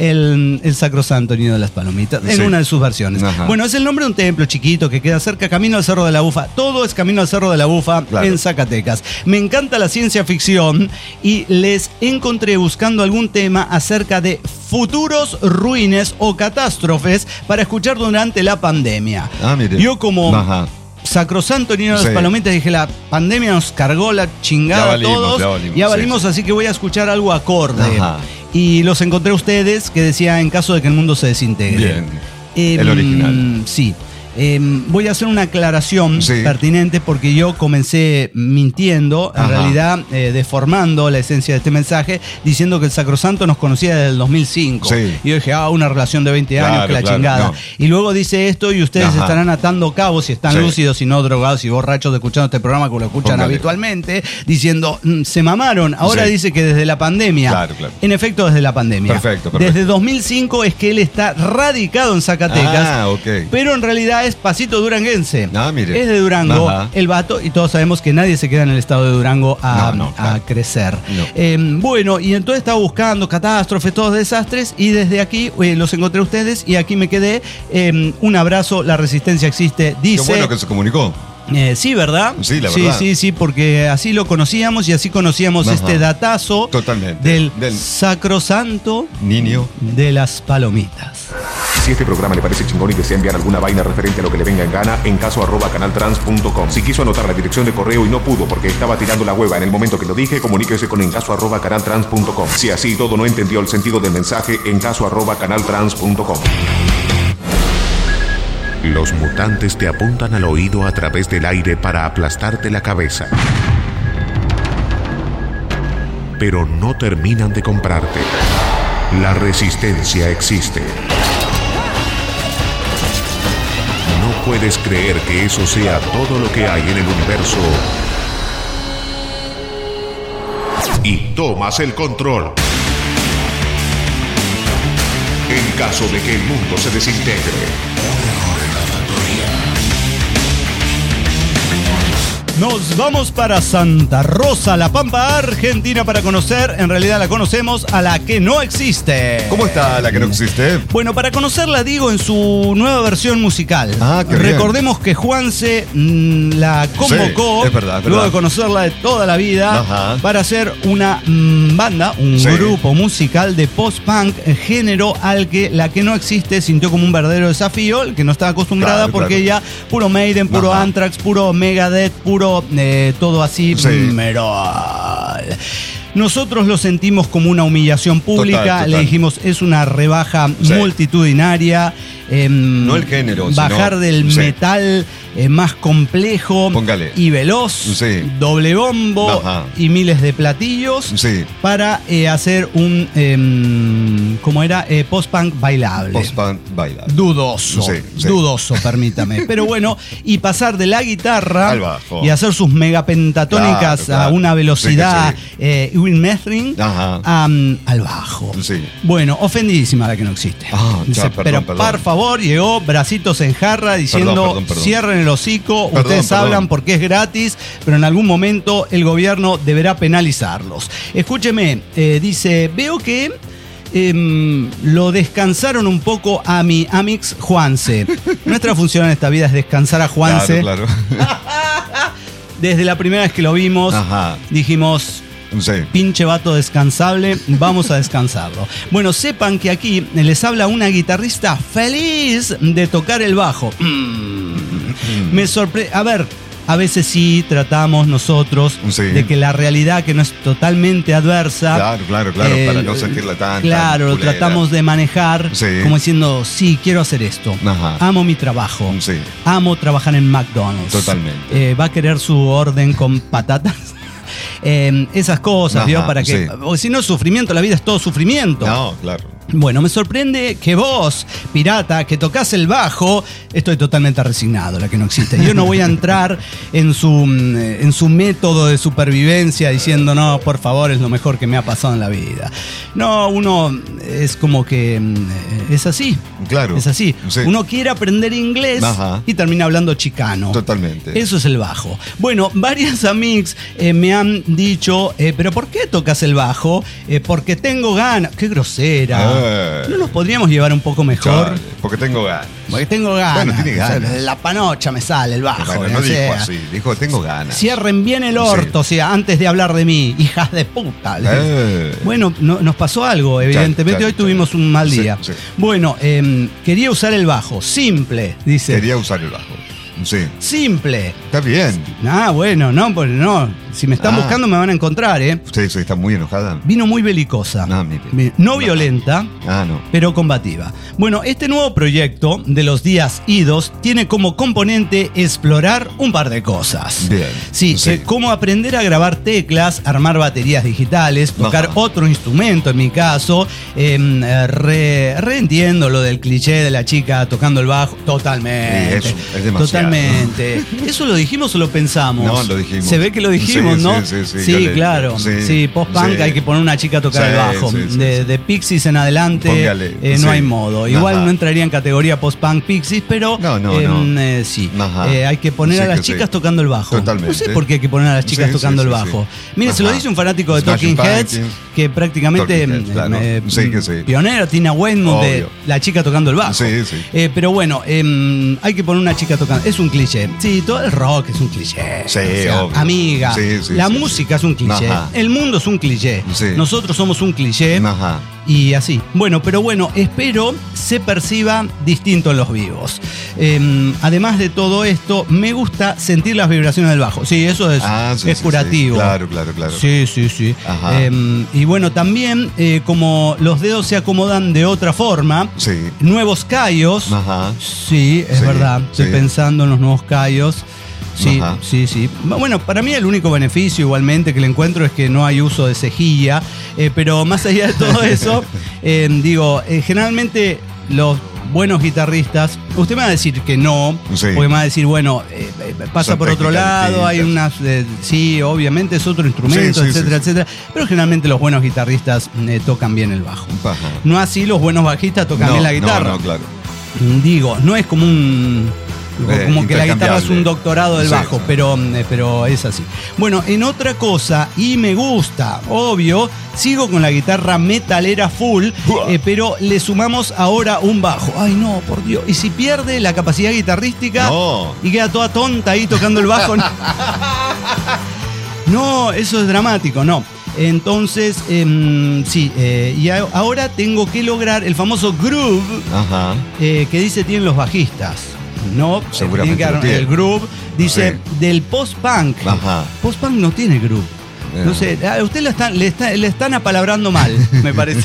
el, el Sacrosanto Niño de las Palomitas, en Sí. una de sus versiones. Ajá. Bueno, es el nombre de un templo chiquito que queda cerca, camino al Cerro de la Bufa. Todo es camino al Cerro de la Bufa, Claro. en Zacatecas. Me encanta la ciencia ficción y les encontré buscando algún tema acerca de futuros ruines o catástrofes para escuchar durante la pandemia. Ah, mire. Yo como Ajá. Sacrosanto Niño de las Sí. Palomitas dije, la pandemia nos cargó la chingada Ya valimos, a todos. ya valimos, ya sí, valimos, sí. así que voy a escuchar algo acorde. Ajá. Y los encontré a ustedes que decía en caso de que el mundo se desintegre. Bien. Em, El original. Sí. Em, voy a hacer una aclaración Sí. pertinente porque yo comencé mintiendo, en Ajá. realidad eh, deformando la esencia de este mensaje, diciendo que el Sacrosanto nos conocía desde el dos mil cinco. Sí. Y yo dije, ah, una relación de veinte años, Claro, que la claro, chingada. no. Y luego dice esto y ustedes Ajá. estarán atando cabos si están Sí. lúcidos y no drogados y borrachos escuchando este programa como lo escuchan Póngale. habitualmente, diciendo, "Mm, se mamaron. Ahora Sí. dice que desde la pandemia. Claro, claro. En efecto, desde la pandemia. Perfecto, perfecto. Desde dos mil cinco es que él está radicado en Zacatecas. Ah, ok. Pero en realidad es pasito duranguense. Ah, mire. Es de Durango, Ajá. el vato, y todos sabemos que nadie se queda en el estado de Durango a, No, no, a claro. crecer. No. Eh, bueno, y entonces estaba buscando catástrofes, todos desastres, y desde aquí eh, los encontré a ustedes y aquí me quedé. Eh, un abrazo, la resistencia existe, dice. Qué bueno que se comunicó. Eh, sí, ¿verdad? Sí, la sí, verdad. Sí, sí, porque así lo conocíamos y así conocíamos Ajá. este datazo Totalmente. del, Del- Sacrosanto Niño. de las Palomitas. Si este programa le parece chingón y desea enviar alguna vaina referente a lo que le venga en gana, en caso arroba canaltrans punto com. Si quiso anotar la dirección de correo y no pudo porque estaba tirando la hueva en el momento que lo dije, comuníquese con en caso arroba canaltrans punto com. Si así todo no entendió el sentido del mensaje, en caso arroba canaltrans punto com. Los mutantes te apuntan al oído a través del aire para aplastarte la cabeza. Pero no terminan de comprarte. La resistencia existe. No puedes creer que eso sea todo lo que hay en el universo. Y tomas el control. En caso de que el mundo se desintegre. Nos vamos para Santa Rosa, La Pampa, Argentina, para conocer, en realidad la conocemos, a la que no existe. ¿Cómo está la que no existe? Bueno, para conocerla, digo, en su nueva versión musical. Ah, qué bien. Recordemos que Juanse mm, la convocó, Sí, es verdad, es luego verdad. de conocerla de toda la vida, Ajá. para hacer una mm, banda, un Sí. grupo musical de post-punk, género al que la que no existe sintió como un verdadero desafío, el que no estaba acostumbrada, Claro, porque claro. ella, puro Maiden, puro Ajá. Anthrax, puro Megadeth, puro eh, todo así, Sí. metal. Nosotros lo sentimos como una humillación pública, Total, total. le dijimos es una rebaja Sí. multitudinaria. eh, no el género, bajar sino, del sí. metal eh, más complejo Póngale. y veloz, Sí. doble bombo Ajá. y miles de platillos Sí. para eh, hacer un, eh, ¿cómo era? Eh, post-punk bailable. Post-punk bailable. Dudoso, Sí, sí. dudoso, permítame. Pero bueno, y pasar de la guitarra Al bajo. y hacer sus megapentatónicas Claro, claro. a una velocidad Sí eh, Will Methring Ajá. a, um, al bajo. Sí. Bueno, ofendidísima la que no existe. Ah, Dice, ya, perdón, pero perdón. por favor, llegó bracitos en jarra diciendo, Perdón, perdón, perdón. cierren el hocico, Perdón, ustedes perdón. hablan porque es gratis, pero en algún momento el gobierno deberá penalizarlos. Escúcheme, eh, dice, veo que em, lo descansaron un poco a mi Amix Juanse. Nuestra función en esta vida es descansar a Juanse. Claro, claro. Desde la primera vez que lo vimos, Ajá. dijimos, Sí. pinche vato descansable, vamos a descansarlo. Bueno, sepan que aquí les habla una guitarrista feliz de tocar el bajo. Mm. Me sorprende. A ver, a veces sí tratamos nosotros Sí. de que la realidad que no es totalmente adversa. Claro, claro, claro, eh, para no sentirla tan. Claro, tan lo culera. tratamos de manejar Sí. como diciendo, sí, quiero hacer esto. Ajá. Amo mi trabajo. Sí. Amo trabajar en McDonald's. Totalmente. Eh, va a querer su orden con patatas. Eh, esas cosas, Ajá, ¿vio? Para que. sí. O si no es sufrimiento, la vida es todo sufrimiento. No, claro. Bueno, me sorprende que vos, pirata, que tocas el bajo, estoy totalmente resignado, la que no existe. Yo no voy a entrar en su, en su método de supervivencia diciendo, no, por favor, es lo mejor que me ha pasado en la vida. No, uno es como que mm, es así. Claro. Es así. Sí. Uno quiere aprender inglés Ajá. y termina hablando chicano. Totalmente. Eso es el bajo. Bueno, varias amigas eh, me han dicho, eh, ¿pero por qué tocas el bajo? Eh, porque tengo ganas. Qué grosera. Eh. ¿No nos podríamos llevar un poco mejor? Chale, porque tengo ganas. Porque tengo ganas. Bueno, tiene ganas. La panocha me sale el bajo. Bueno, o no dijo sea. así, dijo tengo ganas. Cierren bien el orto, Sí. o sea, antes de hablar de mí, hijas de puta. Eh. Bueno, no- nos pasó algo, evidentemente. claro, Hoy claro. tuvimos un mal Sí, día. sí. Bueno, em, quería usar el bajo. Simple, dice. Quería usar el bajo. Sí. Simple. Está bien. Ah, bueno, no, pues no. Si me están Ah. buscando me van a encontrar, ¿eh? Usted sí está muy enojada. Vino muy belicosa. No, mire. Vi- no No. violenta, Ah, no. pero combativa. Bueno, este nuevo proyecto de los días idos tiene como componente explorar un par de cosas. Bien. Sí, Sí. eh, como aprender a grabar teclas, armar baterías digitales, tocar Ajá. otro instrumento en mi caso. Eh, eh, re, reentiendo lo del cliché de la chica tocando el bajo. Totalmente. Sí, eso, es demasiado. Totalmente. ¿Eso lo dijimos o lo pensamos? No, lo dijimos. Se ve que lo dijimos, Sí, ¿no? sí, sí, sí, yo le- claro. Sí, sí, post-punk sí. hay que poner una chica a tocar Sí, el bajo. sí, sí, de, sí. de Pixies en adelante Póngale, eh, no sí. hay modo. Igual Ajá. no entraría en categoría post-punk Pixies, pero No, no, eh, no. eh, sí. Ajá. Eh, hay que poner Sí a las que sí. chicas tocando el bajo. Totalmente. No sé por qué hay que poner a las chicas Sí, tocando sí, el sí, bajo. sí. Mire, se lo Ajá. dice un fanático de Smashing Talking Heads, Pumpkins. que prácticamente Talking Heads, claro. eh, Sí que sí. pionera, Tina Weymouth de Obvio. la chica tocando el bajo. Sí, sí. Eh, pero bueno, eh, hay que poner una chica tocando. Es un cliché. Sí, todo el rock es un cliché. Sí, O sea, obvio. amiga, Sí, sí, la sí, música sí. es un cliché. Ajá. El mundo es un cliché. Sí. Nosotros somos un cliché. Ajá. Y así. Bueno, pero bueno, espero se perciba distinto en los vivos. Eh, además de todo esto, me gusta sentir las vibraciones del bajo. Sí, eso es, Ah, sí, es sí, curativo. sí. Claro, claro, claro. Sí, sí, sí. Ajá. Eh, y bueno, también eh, como los dedos se acomodan de otra forma, Sí. nuevos callos. Ajá. Sí, es Sí, verdad. Estoy sí. pensando en los nuevos callos. Sí, Ajá. sí, sí. Bueno, para mí el único beneficio igualmente que le encuentro es que no hay uso de cejilla, eh, pero más allá de todo eso, eh, digo, eh, generalmente los buenos guitarristas, usted me va a decir que no, Sí. porque me va a decir, bueno, eh, eh, pasa Son por otro técnicas lado, hay distintas. unas, eh, sí, obviamente es otro instrumento, Sí, sí, etcétera, sí, sí. etcétera, pero generalmente los buenos guitarristas eh, tocan bien el bajo. Ajá. No así los buenos bajistas tocan No, bien la no, guitarra. no, claro. Digo, no es como un. Eh, Como que la guitarra es un intercambiable. doctorado del Sí, bajo, sí. pero, eh, pero es así. Bueno, en otra cosa, y me gusta, obvio, sigo con la guitarra metalera full, Uah. eh, pero le sumamos ahora un bajo. Ay, no, por Dios. ¿Y si pierde la capacidad guitarrística No. y queda toda tonta ahí tocando el bajo? No, eso es dramático, no. Entonces, em, sí, eh, y a- ahora tengo que lograr el famoso groove Ajá. eh, que dice tienen los bajistas. No, Seguramente tienen que lo agarrar tiene. el groove dice Sí. del post-punk. Ajá. Post-punk no tiene groove. No sé, a usted lo están, le, está, le están apalabrando mal, me parece.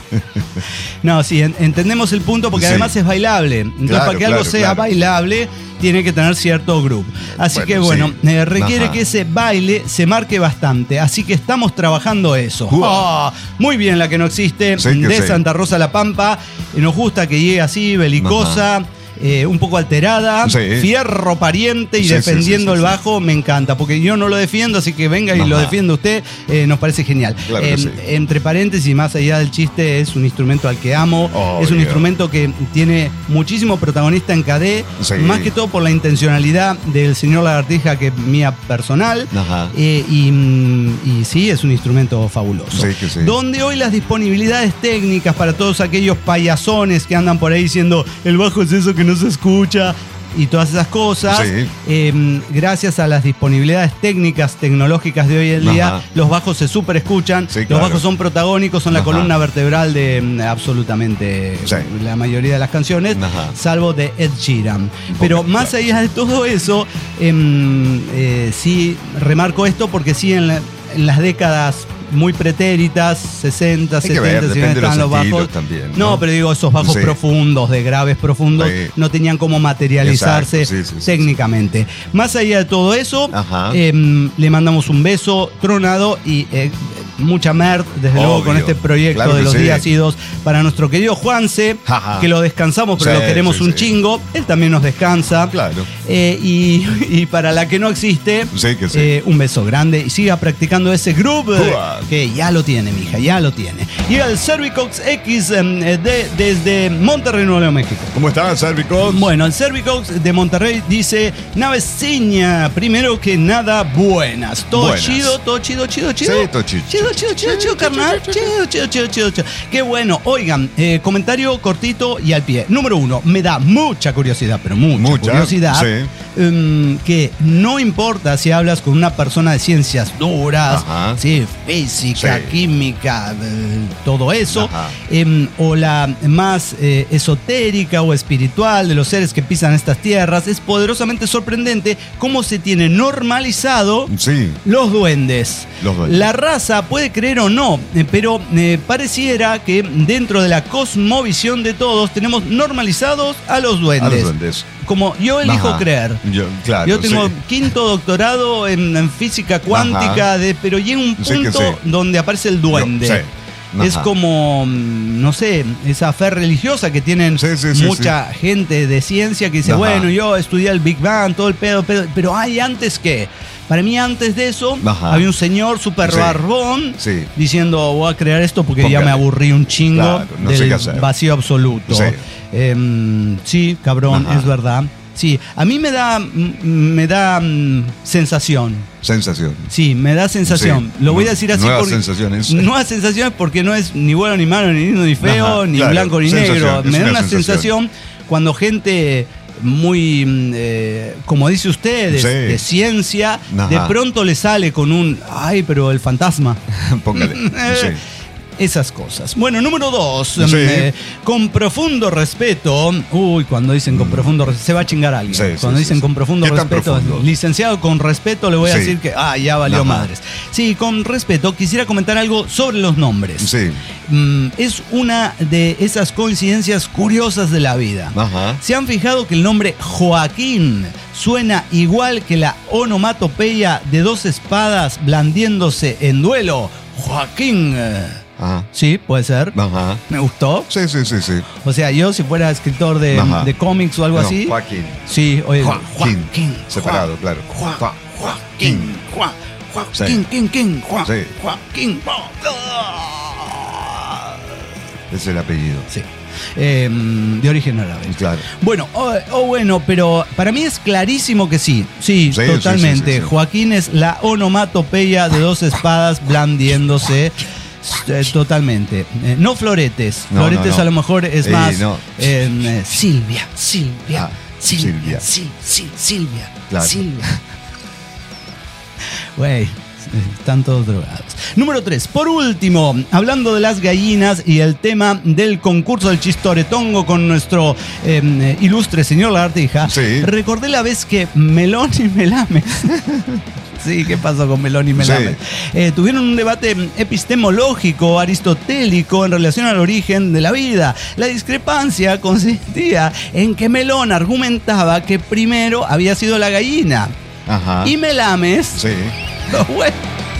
No, sí, en, entendemos el punto porque sí. Además es bailable. Entonces, claro, para que claro, algo sea claro. bailable, tiene que tener cierto groove. Así Bueno, que bueno, sí. eh, requiere Ajá. que ese baile se marque bastante. Así que estamos trabajando eso. Wow. Oh, muy bien la que no existe, Sí que de sí. Santa Rosa La Pampa. Nos gusta que llegue así, belicosa. Ajá. Eh, un poco alterada, Sí. fierro pariente y Sí, sí, defendiendo sí, sí, el sí. bajo, me encanta, porque yo no lo defiendo, así que venga y Ajá. lo defiende usted, eh, nos parece genial. Claro que Eh, sí. Entre paréntesis, más allá del chiste, es un instrumento al que amo, Oh, es un yeah. instrumento que tiene muchísimo protagonista en K D, Sí. más que todo por la intencionalidad del señor Lagartija, que es mía personal, Ajá. eh, y, y sí, es un instrumento fabuloso. Sí, que sí. Donde hoy las disponibilidades técnicas para todos aquellos payasones que andan por ahí diciendo el bajo es eso que no se escucha y todas esas cosas, Sí. eh, gracias a las disponibilidades técnicas, tecnológicas de hoy en día, Ajá. los bajos se super escuchan, Sí, los claro. bajos son protagónicos, son la Ajá. columna vertebral de mm, absolutamente Sí. la mayoría de las canciones, Ajá. salvo de Ed Sheeran. Pero poco, más claro. allá de todo eso, em, eh, sí remarco esto porque sí en, la- en las décadas muy pretéritas, sesenta, Hay que setenta, ver, si depende de estaban los los bajos. estilos también, No, ¿no? pero digo, esos bajos Sí. profundos, de graves profundos, Sí. no tenían cómo materializarse Exacto, sí, sí, sí, técnicamente. Más allá de todo eso, Ajá. em, le mandamos un beso tronado y eh, mucha merd, desde luego, Obvio. con este proyecto Claro de que los sí. días idos para nuestro querido Juanse, Ajá. que lo descansamos, pero Sí, lo queremos sí, un sí. chingo. Él también nos descansa. Claro. Eh, y, y para la que no existe, Sí, que sí. eh, un beso grande y siga practicando ese groove eh, Uah. que ya lo tiene, mija, ya lo tiene. Y el Cervicox X em, eh, de, desde Monterrey, Nuevo León, México. ¿Cómo están, Cervicox? Bueno, el Cervicox de Monterrey dice: Naveciña, primero que nada, buenas. Todo Buenas. chido, todo chido, chido, chido. Sí, todo chido. Chido, chido, chido, chido, carnal. Chido, chido, chido, chido, chido. Qué bueno. Oigan, eh, comentario cortito y al pie. Número uno, me da mucha curiosidad, pero mucha, Mucha, curiosidad. sí. em, que no importa si hablas con una persona de ciencias duras, Ajá. sí, física, Sí. química, eh, todo eso, Ajá. em, o la más eh, esotérica o espiritual de los seres que pisan estas tierras, es poderosamente sorprendente cómo se tiene normalizado Sí. los duendes. Los duendes. La raza puede creer o no, eh, pero eh, pareciera que dentro de la cosmovisión de todos tenemos normalizados a los duendes. A los duendes. Como yo elijo Ajá. creer. Yo, claro, Yo tengo sí. quinto doctorado en, en física cuántica, Ajá. de, pero llega un Sí que punto sí. donde aparece el duende. Yo- sí. Es Ajá. como, mm, no sé, esa fe religiosa que tienen Sí, sí, sí, mucha gente de ciencia que dice, Ajá. bueno, yo estudié el Big Bang, todo el pedo, pedo, pero hay antes que. Para mí antes de eso Ajá. había un señor súper Sí. barbón Sí. diciendo voy a crear esto porque ya Póngale. me aburrí un chingo Claro, no sé del qué hacer. vacío absoluto. Sí. Em, sí, cabrón, Ajá. es verdad. Sí, a mí me da, mm, me da mm, sensación. Sensación. Sí, me da sensación. Sí. Lo voy a Nu- decir así nuevas porque sensaciones. nuevas sensaciones porque no es ni bueno ni malo, ni lindo ni feo, Ajá, ni claro, blanco ni sensación, negro. es Me da una una sensación. sensación cuando gente muy, mm, eh, como dice usted, de, Sí. de ciencia, Ajá. de pronto le sale con un, ay, pero el fantasma. Póngale. Sí. Esas cosas. Bueno, número dos. Sí. eh, con profundo respeto. Uy, cuando dicen con profundo respeto, se va a chingar alguien. Sí, sí, cuando sí, dicen sí. con profundo ¿Qué tan respeto, profundo? licenciado con respeto, le voy a Sí. decir que, ah, ya valió Ajá. madres. Sí, con respeto, quisiera comentar algo sobre los nombres. Sí. Mm, es una de esas coincidencias curiosas de la vida. Ajá. ¿Se han fijado que el nombre Joaquín suena igual que la onomatopeya de dos espadas blandiéndose en duelo? Joaquín. Ajá. Sí, puede ser. Ajá. Me gustó. Sí, sí, sí, sí. O sea, yo si fuera escritor de, Ajá. de cómics o algo No, así. Joaquín. Sí, oye, Joaquín. Joaquín. Separado, Joa- claro. Joa- Joa- Joaquín. Joa- Sí. Joaquín, Quín, Quín, Joa- Sí. Joaquín. Es el apellido. Sí. Eh, de origen árabe. Claro. Bueno, o oh, oh, bueno, pero para mí es clarísimo que sí. Sí, Sí, totalmente. sí, sí, sí, sí. Joaquín es la onomatopeya de dos espadas blandiéndose. Eh, totalmente. Eh, no floretes. No, Floretes no, no. a lo mejor es Eh, más. no. eh, eh, Silvia, Silvia, Ah, Silvia, Silvia. Sil- Sil- Silvia, Claro. Silvia. Güey. Están todos drogados. Número tres. Por último, hablando de las gallinas y el tema del concurso del chistoretongo con nuestro eh, ilustre señor Lagartija, Sí. recordé la vez que Melón y Melames Sí, ¿qué pasó con Melón y Melame? Sí. Eh, tuvieron un debate epistemológico, aristotélico, en relación al origen de la vida. La discrepancia consistía en que Melón argumentaba que primero había sido la gallina. Ajá. Y Melames... Sí. Bueno.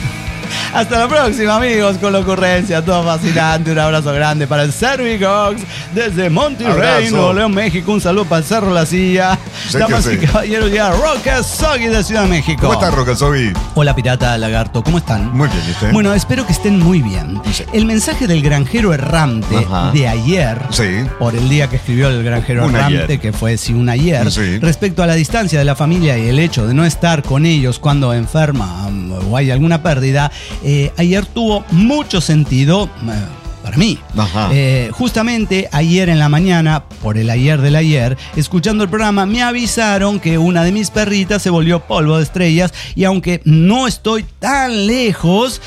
Hasta la próxima, amigos, con la ocurrencia. Todo fascinante. Un abrazo grande para el Servicox desde Monterrey, Abrazo. Nuevo León, México. Un saludo para el Cerro La Silla. Sé Damas que y sí. caballeros, ya Roca Soggy de Ciudad de México. ¿Cómo estás, Rocasobi? Hola, pirata, lagarto. ¿Cómo están? Muy bien, ¿y usted? Bueno, espero que estén muy bien. Sí. El mensaje del granjero errante Ajá. de ayer, Sí. por el día que escribió el granjero Un errante, ayer. que fue sí, un ayer, Sí. respecto a la distancia de la familia y el hecho de no estar con ellos cuando enferma um, o hay alguna pérdida, eh, ayer tuvo mucho sentido. eh, Para mí. Ajá. Eh, justamente ayer en la mañana, por el ayer del ayer, escuchando el programa, me avisaron que una de mis perritas se volvió polvo de estrellas y aunque no estoy tan lejos,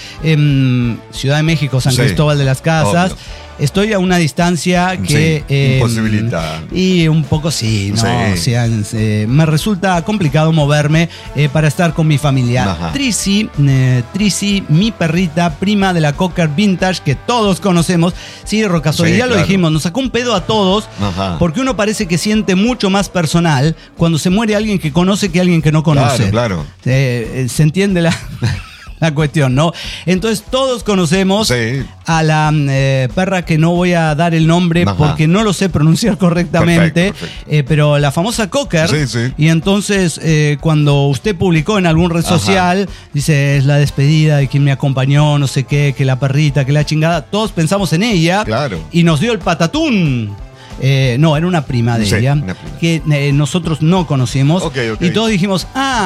en Ciudad de México, San Sí, Cristóbal de las Casas, obvio. estoy a una distancia que... Sí, eh, imposibilita. Y un poco sí, ¿no? Sí. O sea, eh, me resulta complicado moverme eh, para estar con mi familia. Ajá. Trisi, eh, Trisi, mi perrita, prima de la Cocker Vintage, que todos conocemos. Sí, Rocasoy, Sí, ya lo claro. dijimos, nos sacó un pedo a todos, Ajá. porque uno parece que siente mucho más personal cuando se muere alguien que conoce que alguien que no conoce. Claro, claro. Eh, eh, se entiende la... La cuestión, ¿no? Entonces todos conocemos Sí. a la eh, perra que no voy a dar el nombre Ajá. porque no lo sé pronunciar correctamente, Perfecto, perfecto. eh, pero la famosa Cocker. Sí, sí. Y entonces eh, cuando usted publicó en algún red Ajá. social, dice, es la despedida de quien me acompañó, no sé qué, que la perrita, que la chingada, todos pensamos en ella. Claro. Y nos dio el patatún. Eh, no, era una prima de Sí, ella una prima. que eh, nosotros no conocimos. Ok, ok. Y todos dijimos,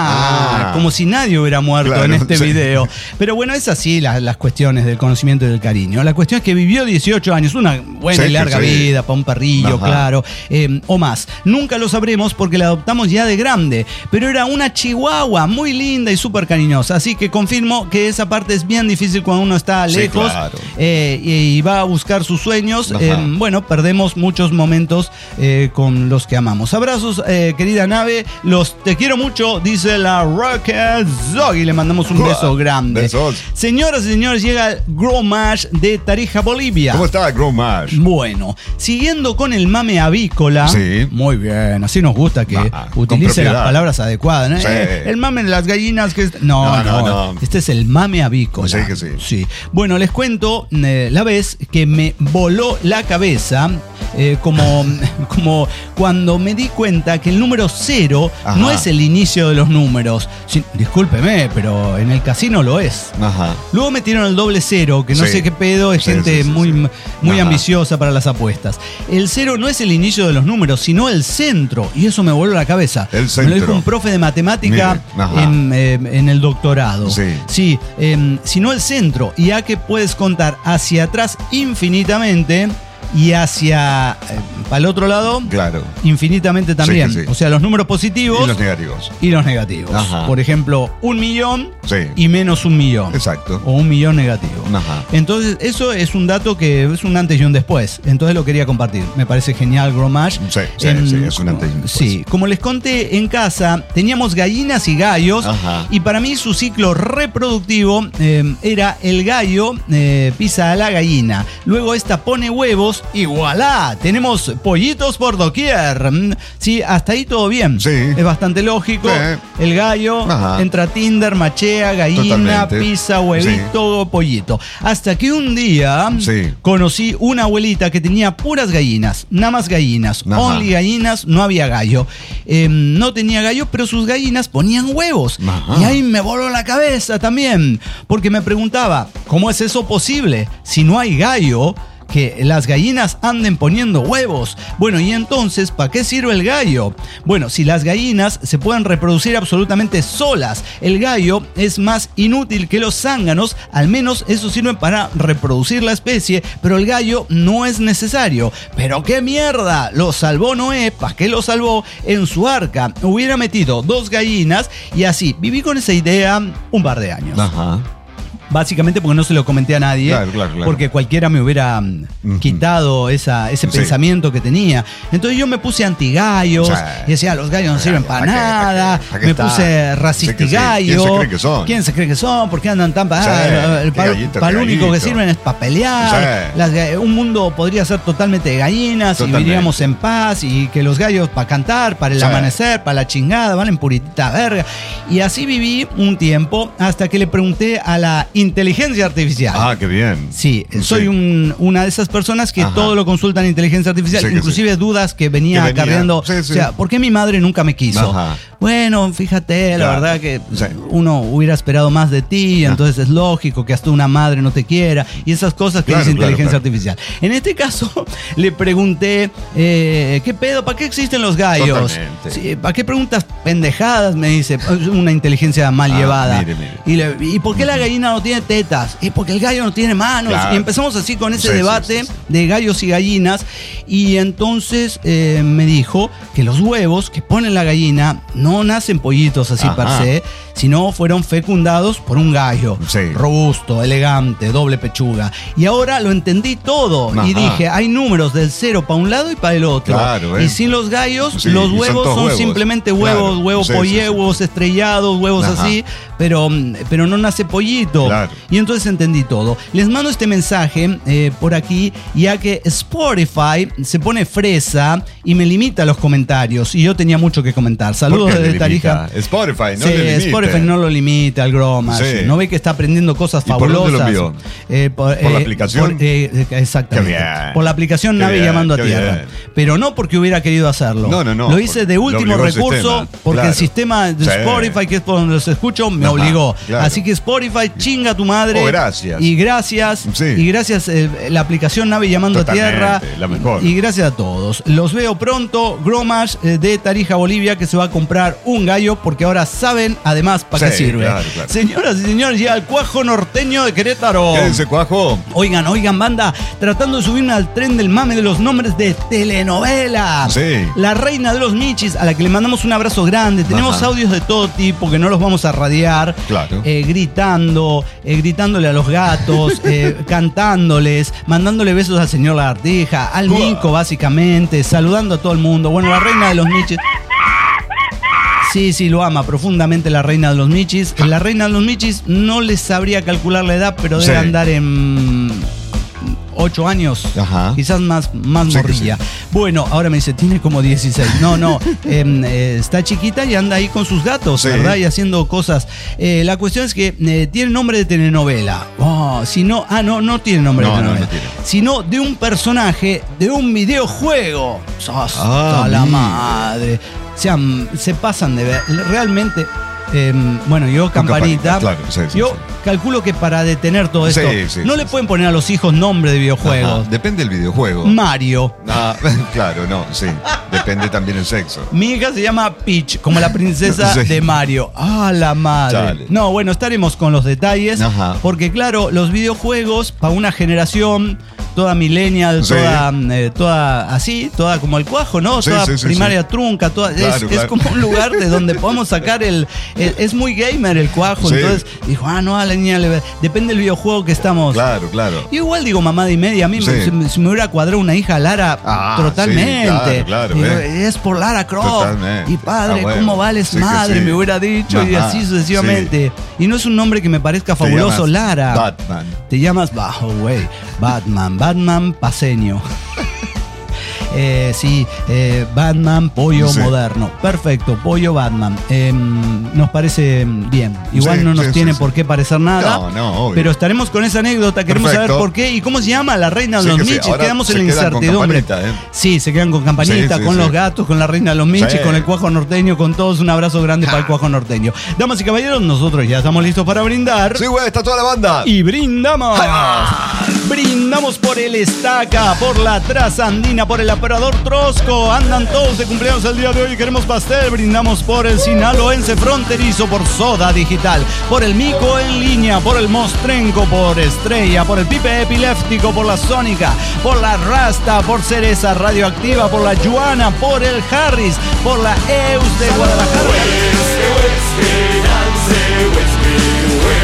ah, Ah. como si nadie hubiera muerto Claro, en este sí. video. Pero bueno, es así la- las cuestiones del conocimiento y del cariño. La cuestión es que vivió dieciocho años, una buena Sí, y larga sí. vida para un perrillo, Ajá. claro, eh, o más. Nunca lo sabremos porque la adoptamos ya de grande, pero era una chihuahua muy linda y súper cariñosa. Así que confirmo que esa parte es bien difícil cuando uno está Sí, lejos claro. eh, y, y va a buscar sus sueños. Ajá. Eh, bueno, perdemos muchos momentos eh, con los que amamos. Abrazos, eh, querida nave. Los te quiero mucho, dice la Rocket Zoggy. Le mandamos un beso grande. Besos. Señoras y señores, llega el Grow Mash de Tarija, Bolivia. ¿Cómo está, Grow Mash? Bueno, siguiendo con el mame avícola. Sí. Muy bien, así nos gusta que Ah, con utilice las propiedad. palabras adecuadas, ¿no? Sí. Eh, El mame de las gallinas que es... no, No, no, no, no. Este es el mame avícola. Sí que sí. Sí. Bueno, les cuento eh, la vez que me voló la cabeza. eh, como, como cuando me di cuenta que el número cero Ajá. no es el inicio de los números. Sí, discúlpeme, pero en el casino lo es. Ajá. Luego metieron el doble cero, que no Sí. sé qué pedo, es Sí, gente sí, sí, muy, sí. muy Ajá. ambiciosa para las apuestas. El cero no es el inicio de los números, sino el centro. Y eso me voló la cabeza. El Me lo centro. dijo un profe de matemática Mire, ajá. en, eh, en el doctorado. Sí. Sí, eh, sino el centro. Y ya que puedes contar hacia atrás infinitamente y hacia, eh, para el otro lado, Claro. infinitamente también. Sí, sí. O sea, los números positivos Y los negativos. y los negativos. Ajá. Por ejemplo, un millón Sí. y menos un millón. Exacto. O un millón negativo. Ajá. Entonces, eso es un dato que es un antes y un después. Entonces lo quería compartir. Me parece genial, Gromash. Sí, sí, sí, es un antes y un después. Sí, como les conté en casa, teníamos gallinas y gallos. Ajá. Y para mí su ciclo reproductivo eh, era el gallo eh, pisa a la gallina. Luego esta pone huevos y ¡voilá! Tenemos pollitos por doquier. Mm, Sí, hasta ahí todo bien. Sí. Es bastante lógico. Sí. El gallo Ajá. entra a Tinder, machea, gallina, Totalmente. pisa, huevito, pollito. Hasta que un día Sí. conocí una abuelita que tenía puras gallinas, nada más gallinas, Ajá. only gallinas, no había gallo. Eh, no tenía gallo, pero sus gallinas ponían huevos. Ajá. Y ahí me voló la cabeza también, porque me preguntaba, ¿cómo es eso posible? Si no hay gallo, que las gallinas anden poniendo huevos. Bueno, y entonces, ¿para qué sirve el gallo? Bueno, si las gallinas se pueden reproducir absolutamente solas, el gallo es más inútil que los zánganos, al menos eso sirve para reproducir la especie, pero el gallo no es necesario. ¡Pero qué mierda! Lo salvó Noé, ¿para qué lo salvó? En su arca hubiera metido dos gallinas y así viví con esa idea un par de años. Ajá. básicamente porque no se lo comenté a nadie, claro, claro, claro. porque cualquiera me hubiera uh-huh. quitado esa, ese sí. pensamiento que tenía. Entonces yo me puse anti-gallos, sí. y decía, los gallos no sirven para nada, ¿pa qué, pa qué, pa qué me puse racista-gallo. ¿Quién se cree que son? ¿Quién se cree que son? ¿Por qué andan tan para sí. Para pa lo único que sirven es para pelear? Sí. Las, un mundo podría ser totalmente de gallinas totalmente. Y viviríamos en paz, y que los gallos para cantar, para el sí. amanecer, para la chingada, valen puritita verga. Y así viví un tiempo hasta que le pregunté a la inteligencia artificial. Ah, qué bien. Sí, sí. soy un, una de esas personas que Ajá. todo lo consultan en inteligencia artificial, sí, inclusive sí. dudas que venía, que venía. acarreando. Sí, sí. O sea, ¿por qué mi madre nunca me quiso? Ajá. Bueno, fíjate, la claro. verdad que sí. uno hubiera esperado más de ti, entonces es lógico que hasta una madre no te quiera, y esas cosas que claro, dice claro, inteligencia claro. artificial. En este caso, le pregunté, eh, ¿qué pedo? ¿Para qué existen los gallos? Sí, ¿para qué preguntas pendejadas? Me dice, una inteligencia mal ah, llevada. Mire, mire. Y, le, ¿Y por qué la gallina no tiene tetas? Y porque el gallo no tiene manos. Claro. Y empezamos así con ese sí, debate sí, sí, sí. de gallos y gallinas. Y entonces eh, me dijo que los huevos que pone la gallina no nacen pollitos así Ajá. per se, sino fueron fecundados por un gallo sí. robusto, elegante, doble pechuga. Y ahora lo entendí todo. Ajá. Y dije, hay números del cero para un lado y para el otro. Claro, ¿eh? Y sin los gallos, sí, los huevos son, son huevos. simplemente huevos, claro. huevos sí, pollehuevos, sí, sí. estrellados, huevos Ajá. así, pero, pero no nace pollito. Claro. Y entonces entendí todo. Les mando este mensaje eh, por aquí, ya que Spotify se pone fresa y me limita los comentarios. Y yo tenía mucho que comentar. Saludos desde Tarija. Spotify, no sí, le limita. Spotify no lo limita al Gromas. Sí. No ve que está aprendiendo cosas fabulosas. ¿Y por dónde lo envió? Eh, por, ¿Por eh, la aplicación? Por, eh, exactamente. Por la aplicación Nave bien, Llamando a Tierra. Bien. Pero no porque hubiera querido hacerlo. No, no, no. Lo hice de último recurso porque claro. el sistema de sí. Spotify, que es por donde los escucho, me Ajá, obligó. Claro. Así que Spotify, chinga tu madre. Oh, gracias. Y gracias. Sí. Y gracias eh, la aplicación Nave Llamando Totalmente, a Tierra. La mejor. Y gracias a todos. Los veo pronto. Gromas eh, de Tarija, Bolivia, que se va a comprar un gallo porque ahora saben además para sí, qué sirve. Claro, claro. Señoras y señores, llega el cuajo norteño de Querétaro. ¿Qué es ese cuajo? Oigan, oigan, banda, tratando de subirme al tren del mame de los nombres de telenovela. Sí. La reina de los michis, a la que le mandamos un abrazo grande. Tenemos Ajá. audios de todo tipo que no los vamos a radiar. Claro. Eh, gritando, eh, gritándole a los gatos, eh, cantándoles, mandándole besos al señor Lagartija, al Nico, básicamente, saludando a todo el mundo. Bueno, la reina de los michis. Sí, sí, lo ama profundamente la reina de los michis. La reina de los michis no les sabría calcular la edad, pero debe sí. andar en ocho años, Ajá. quizás más, más sí, morrilla. Sí. Bueno, ahora me dice, tiene como dieciséis. No, no, eh, eh, está chiquita y anda ahí con sus gatos, sí. ¿verdad? Y haciendo cosas. Eh, la cuestión es que eh, tiene nombre de telenovela. Oh, si no, ah, no, no tiene nombre no, de telenovela. No, no tiene. Sino de un personaje de un videojuego. ¡Hasta ah, la madre! O sea, se pasan de ver. Realmente, eh, bueno, yo Campanita, claro, sí, sí, yo sí. calculo que para detener todo esto, sí, sí, no sí, le sí. pueden poner a los hijos nombre de videojuegos. Ajá, depende del videojuego. Mario. Ah, claro, no, sí. Depende también el sexo. Mi hija se llama Peach, como la princesa sí. de Mario. ¡Ah, la madre! Chale. No, bueno, estaremos con los detalles. Ajá. Porque, claro, los videojuegos, para una generación toda millennial, sí. toda, eh, toda así, toda como el cuajo, ¿no? Sí, toda sí, sí, primaria sí. trunca, toda, claro, es, claro. es como un lugar de donde podemos sacar el, el... Es muy gamer el cuajo, sí. entonces dijo, ah, no, a la niña le... Depende del videojuego que estamos. Claro, claro. Yo igual digo mamá y media, a mí sí. me, si me hubiera cuadrado una hija Lara, ah, totalmente. Sí, claro, claro, digo, eh. Es por Lara Croft. Totalmente. Y padre, ah, bueno. ¿cómo vales sí, madre? Sí. Me hubiera dicho, Ajá, y así sucesivamente. Sí. Y no es un nombre que me parezca fabuloso, Lara. Batman. Te llamas, bajo, güey. Batman, Batman paseño. Eh, sí, eh, Batman, pollo sí. moderno. Perfecto, pollo Batman. Eh, nos parece bien. Igual sí, no nos sí, tiene sí, por qué parecer nada. No, no, obvio. Pero estaremos con esa anécdota. Queremos Perfecto. saber por qué y cómo se llama la reina de sí, los michis. Sí. Quedamos en la incertidumbre. ¿eh? Sí, se quedan con campanita, sí, sí, con sí. los gatos, con la reina de los michis, sí. con el cuajo norteño, con todos. Un abrazo grande ja. para el cuajo norteño. Damas y caballeros, nosotros ya estamos listos para brindar. Sí, güey, está toda la banda. Y brindamos. Ja. Brindamos por el Estaca, por la Traza Andina, por el Operador Trosco. Andan todos de cumpleaños el día de hoy y queremos pastel. Brindamos por el Sinaloense Fronterizo, por Soda Digital, por el Mico en línea, por el Mostrenco, por Estrella, por el Pipe Epiléptico, por la Sónica, por la Rasta, por Cereza Radioactiva, por la Yuana, por el Harris, por la E U S de Guadalajara.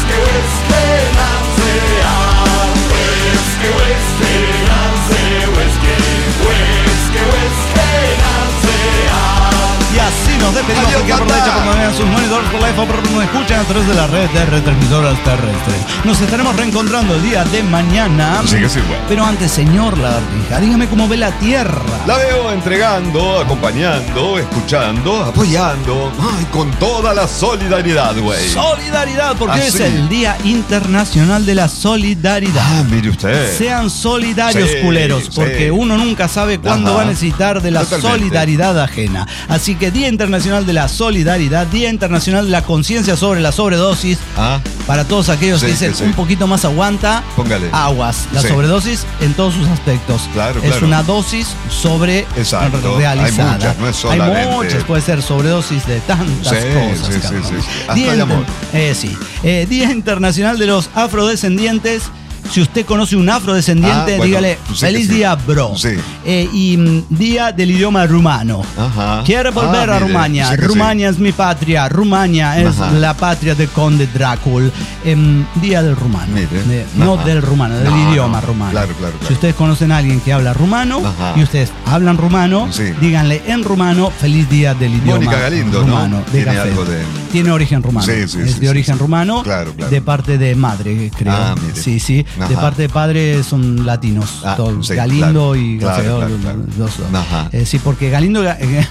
Y así nos despedimos. Porque aprovecha cuando vean sus monitores por live o nos escuchan a través de la red de retransmisoras terrestres. Nos estaremos reencontrando el día de mañana. Sí, que sí, bueno. Pero antes, señor Lagartija, dígame cómo ve la Tierra. La veo entregando, acompañando, escuchando, apoyando. Ay, con toda la solidaridad, güey. Solidaridad, porque Así. es el Día Internacional de la Solidaridad. Ah, mire usted. Sean solidarios, Sí, culeros, sí. porque uno nunca sabe cuándo Ajá. va a necesitar de la Totalmente. solidaridad ajena. Así que Día Internacional de la Solidaridad, Día Internacional de la Conciencia sobre la Sobredosis. Ah, Para todos aquellos Sí, que dicen sí, sí. un poquito más aguanta, Póngale. aguas. La Sí. sobredosis en todos sus aspectos. Claro, es claro. una dosis sobre Exacto. realizada. Hay muchas, no es Hay solamente- muchas, puede ser sobredosis de tantas Sí, cosas. sí, sí, cabrón. sí, sí. Hasta Día de inter- amor. eh, sí. Eh, Día Internacional de los Afrodescendientes. Si usted conoce un afrodescendiente, Ah, bueno, dígale sí que feliz sí. día, bro. Sí. Eh, y mm, Día del idioma rumano. Ajá. Quiero volver Ah, a mire, Rumania. sí que Rumania es mi patria. Rumania es Ajá. la patria de Conde Drácula. Em, Día del rumano. Mire. De- no Ajá. del rumano, del No, idioma no. rumano. Claro, claro, claro. Si ustedes conocen a alguien que habla rumano Ajá. y ustedes hablan rumano, Sí. díganle en rumano feliz día del idioma Mónica Galindo, ¿no? rumano. De Tiene café. algo de- Tiene origen rumano. Sí, sí, es sí, de sí, origen sí. rumano. Claro, claro. De parte de madre, creo. Ah, mire. Sí, sí. De Ajá. parte de padre son latinos. Ah, todos. sí, Galindo claro. y Claro, Gafeo, claro, los- claro. los dos. Ajá. Eh, sí, porque Galindo. eh,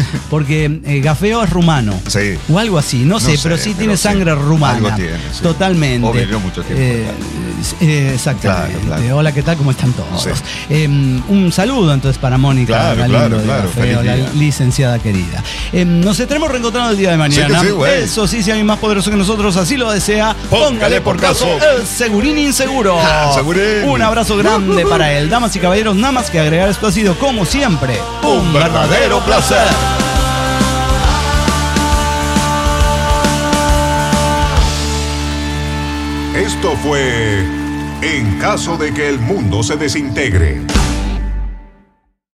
porque eh, Gafeo es rumano. Sí. O algo así, no sé, No sé, pero sí pero tiene sí. sangre rumana. Algo tiene, sí. Totalmente. O vivió mucho tiempo Eh, eh, exactamente. Claro, claro. Hola, ¿qué tal? ¿Cómo están todos? Sí. Eh, un saludo entonces para Mónica Claro, Galindo claro, de claro. Gafeo, Feliz la día. licenciada querida. Eh, nos estaremos reencontrando el día de mañana. Sí que sí, güey. Eso sí, si alguien más poderoso que nosotros así lo desea, póngale por caso el Segurín Inseguro. Ah, Segurín. Un abrazo grande para él. Damas y caballeros, nada más que agregar, esto ha sido como siempre un verdadero placer. Esto fue En caso de que el mundo se desintegre.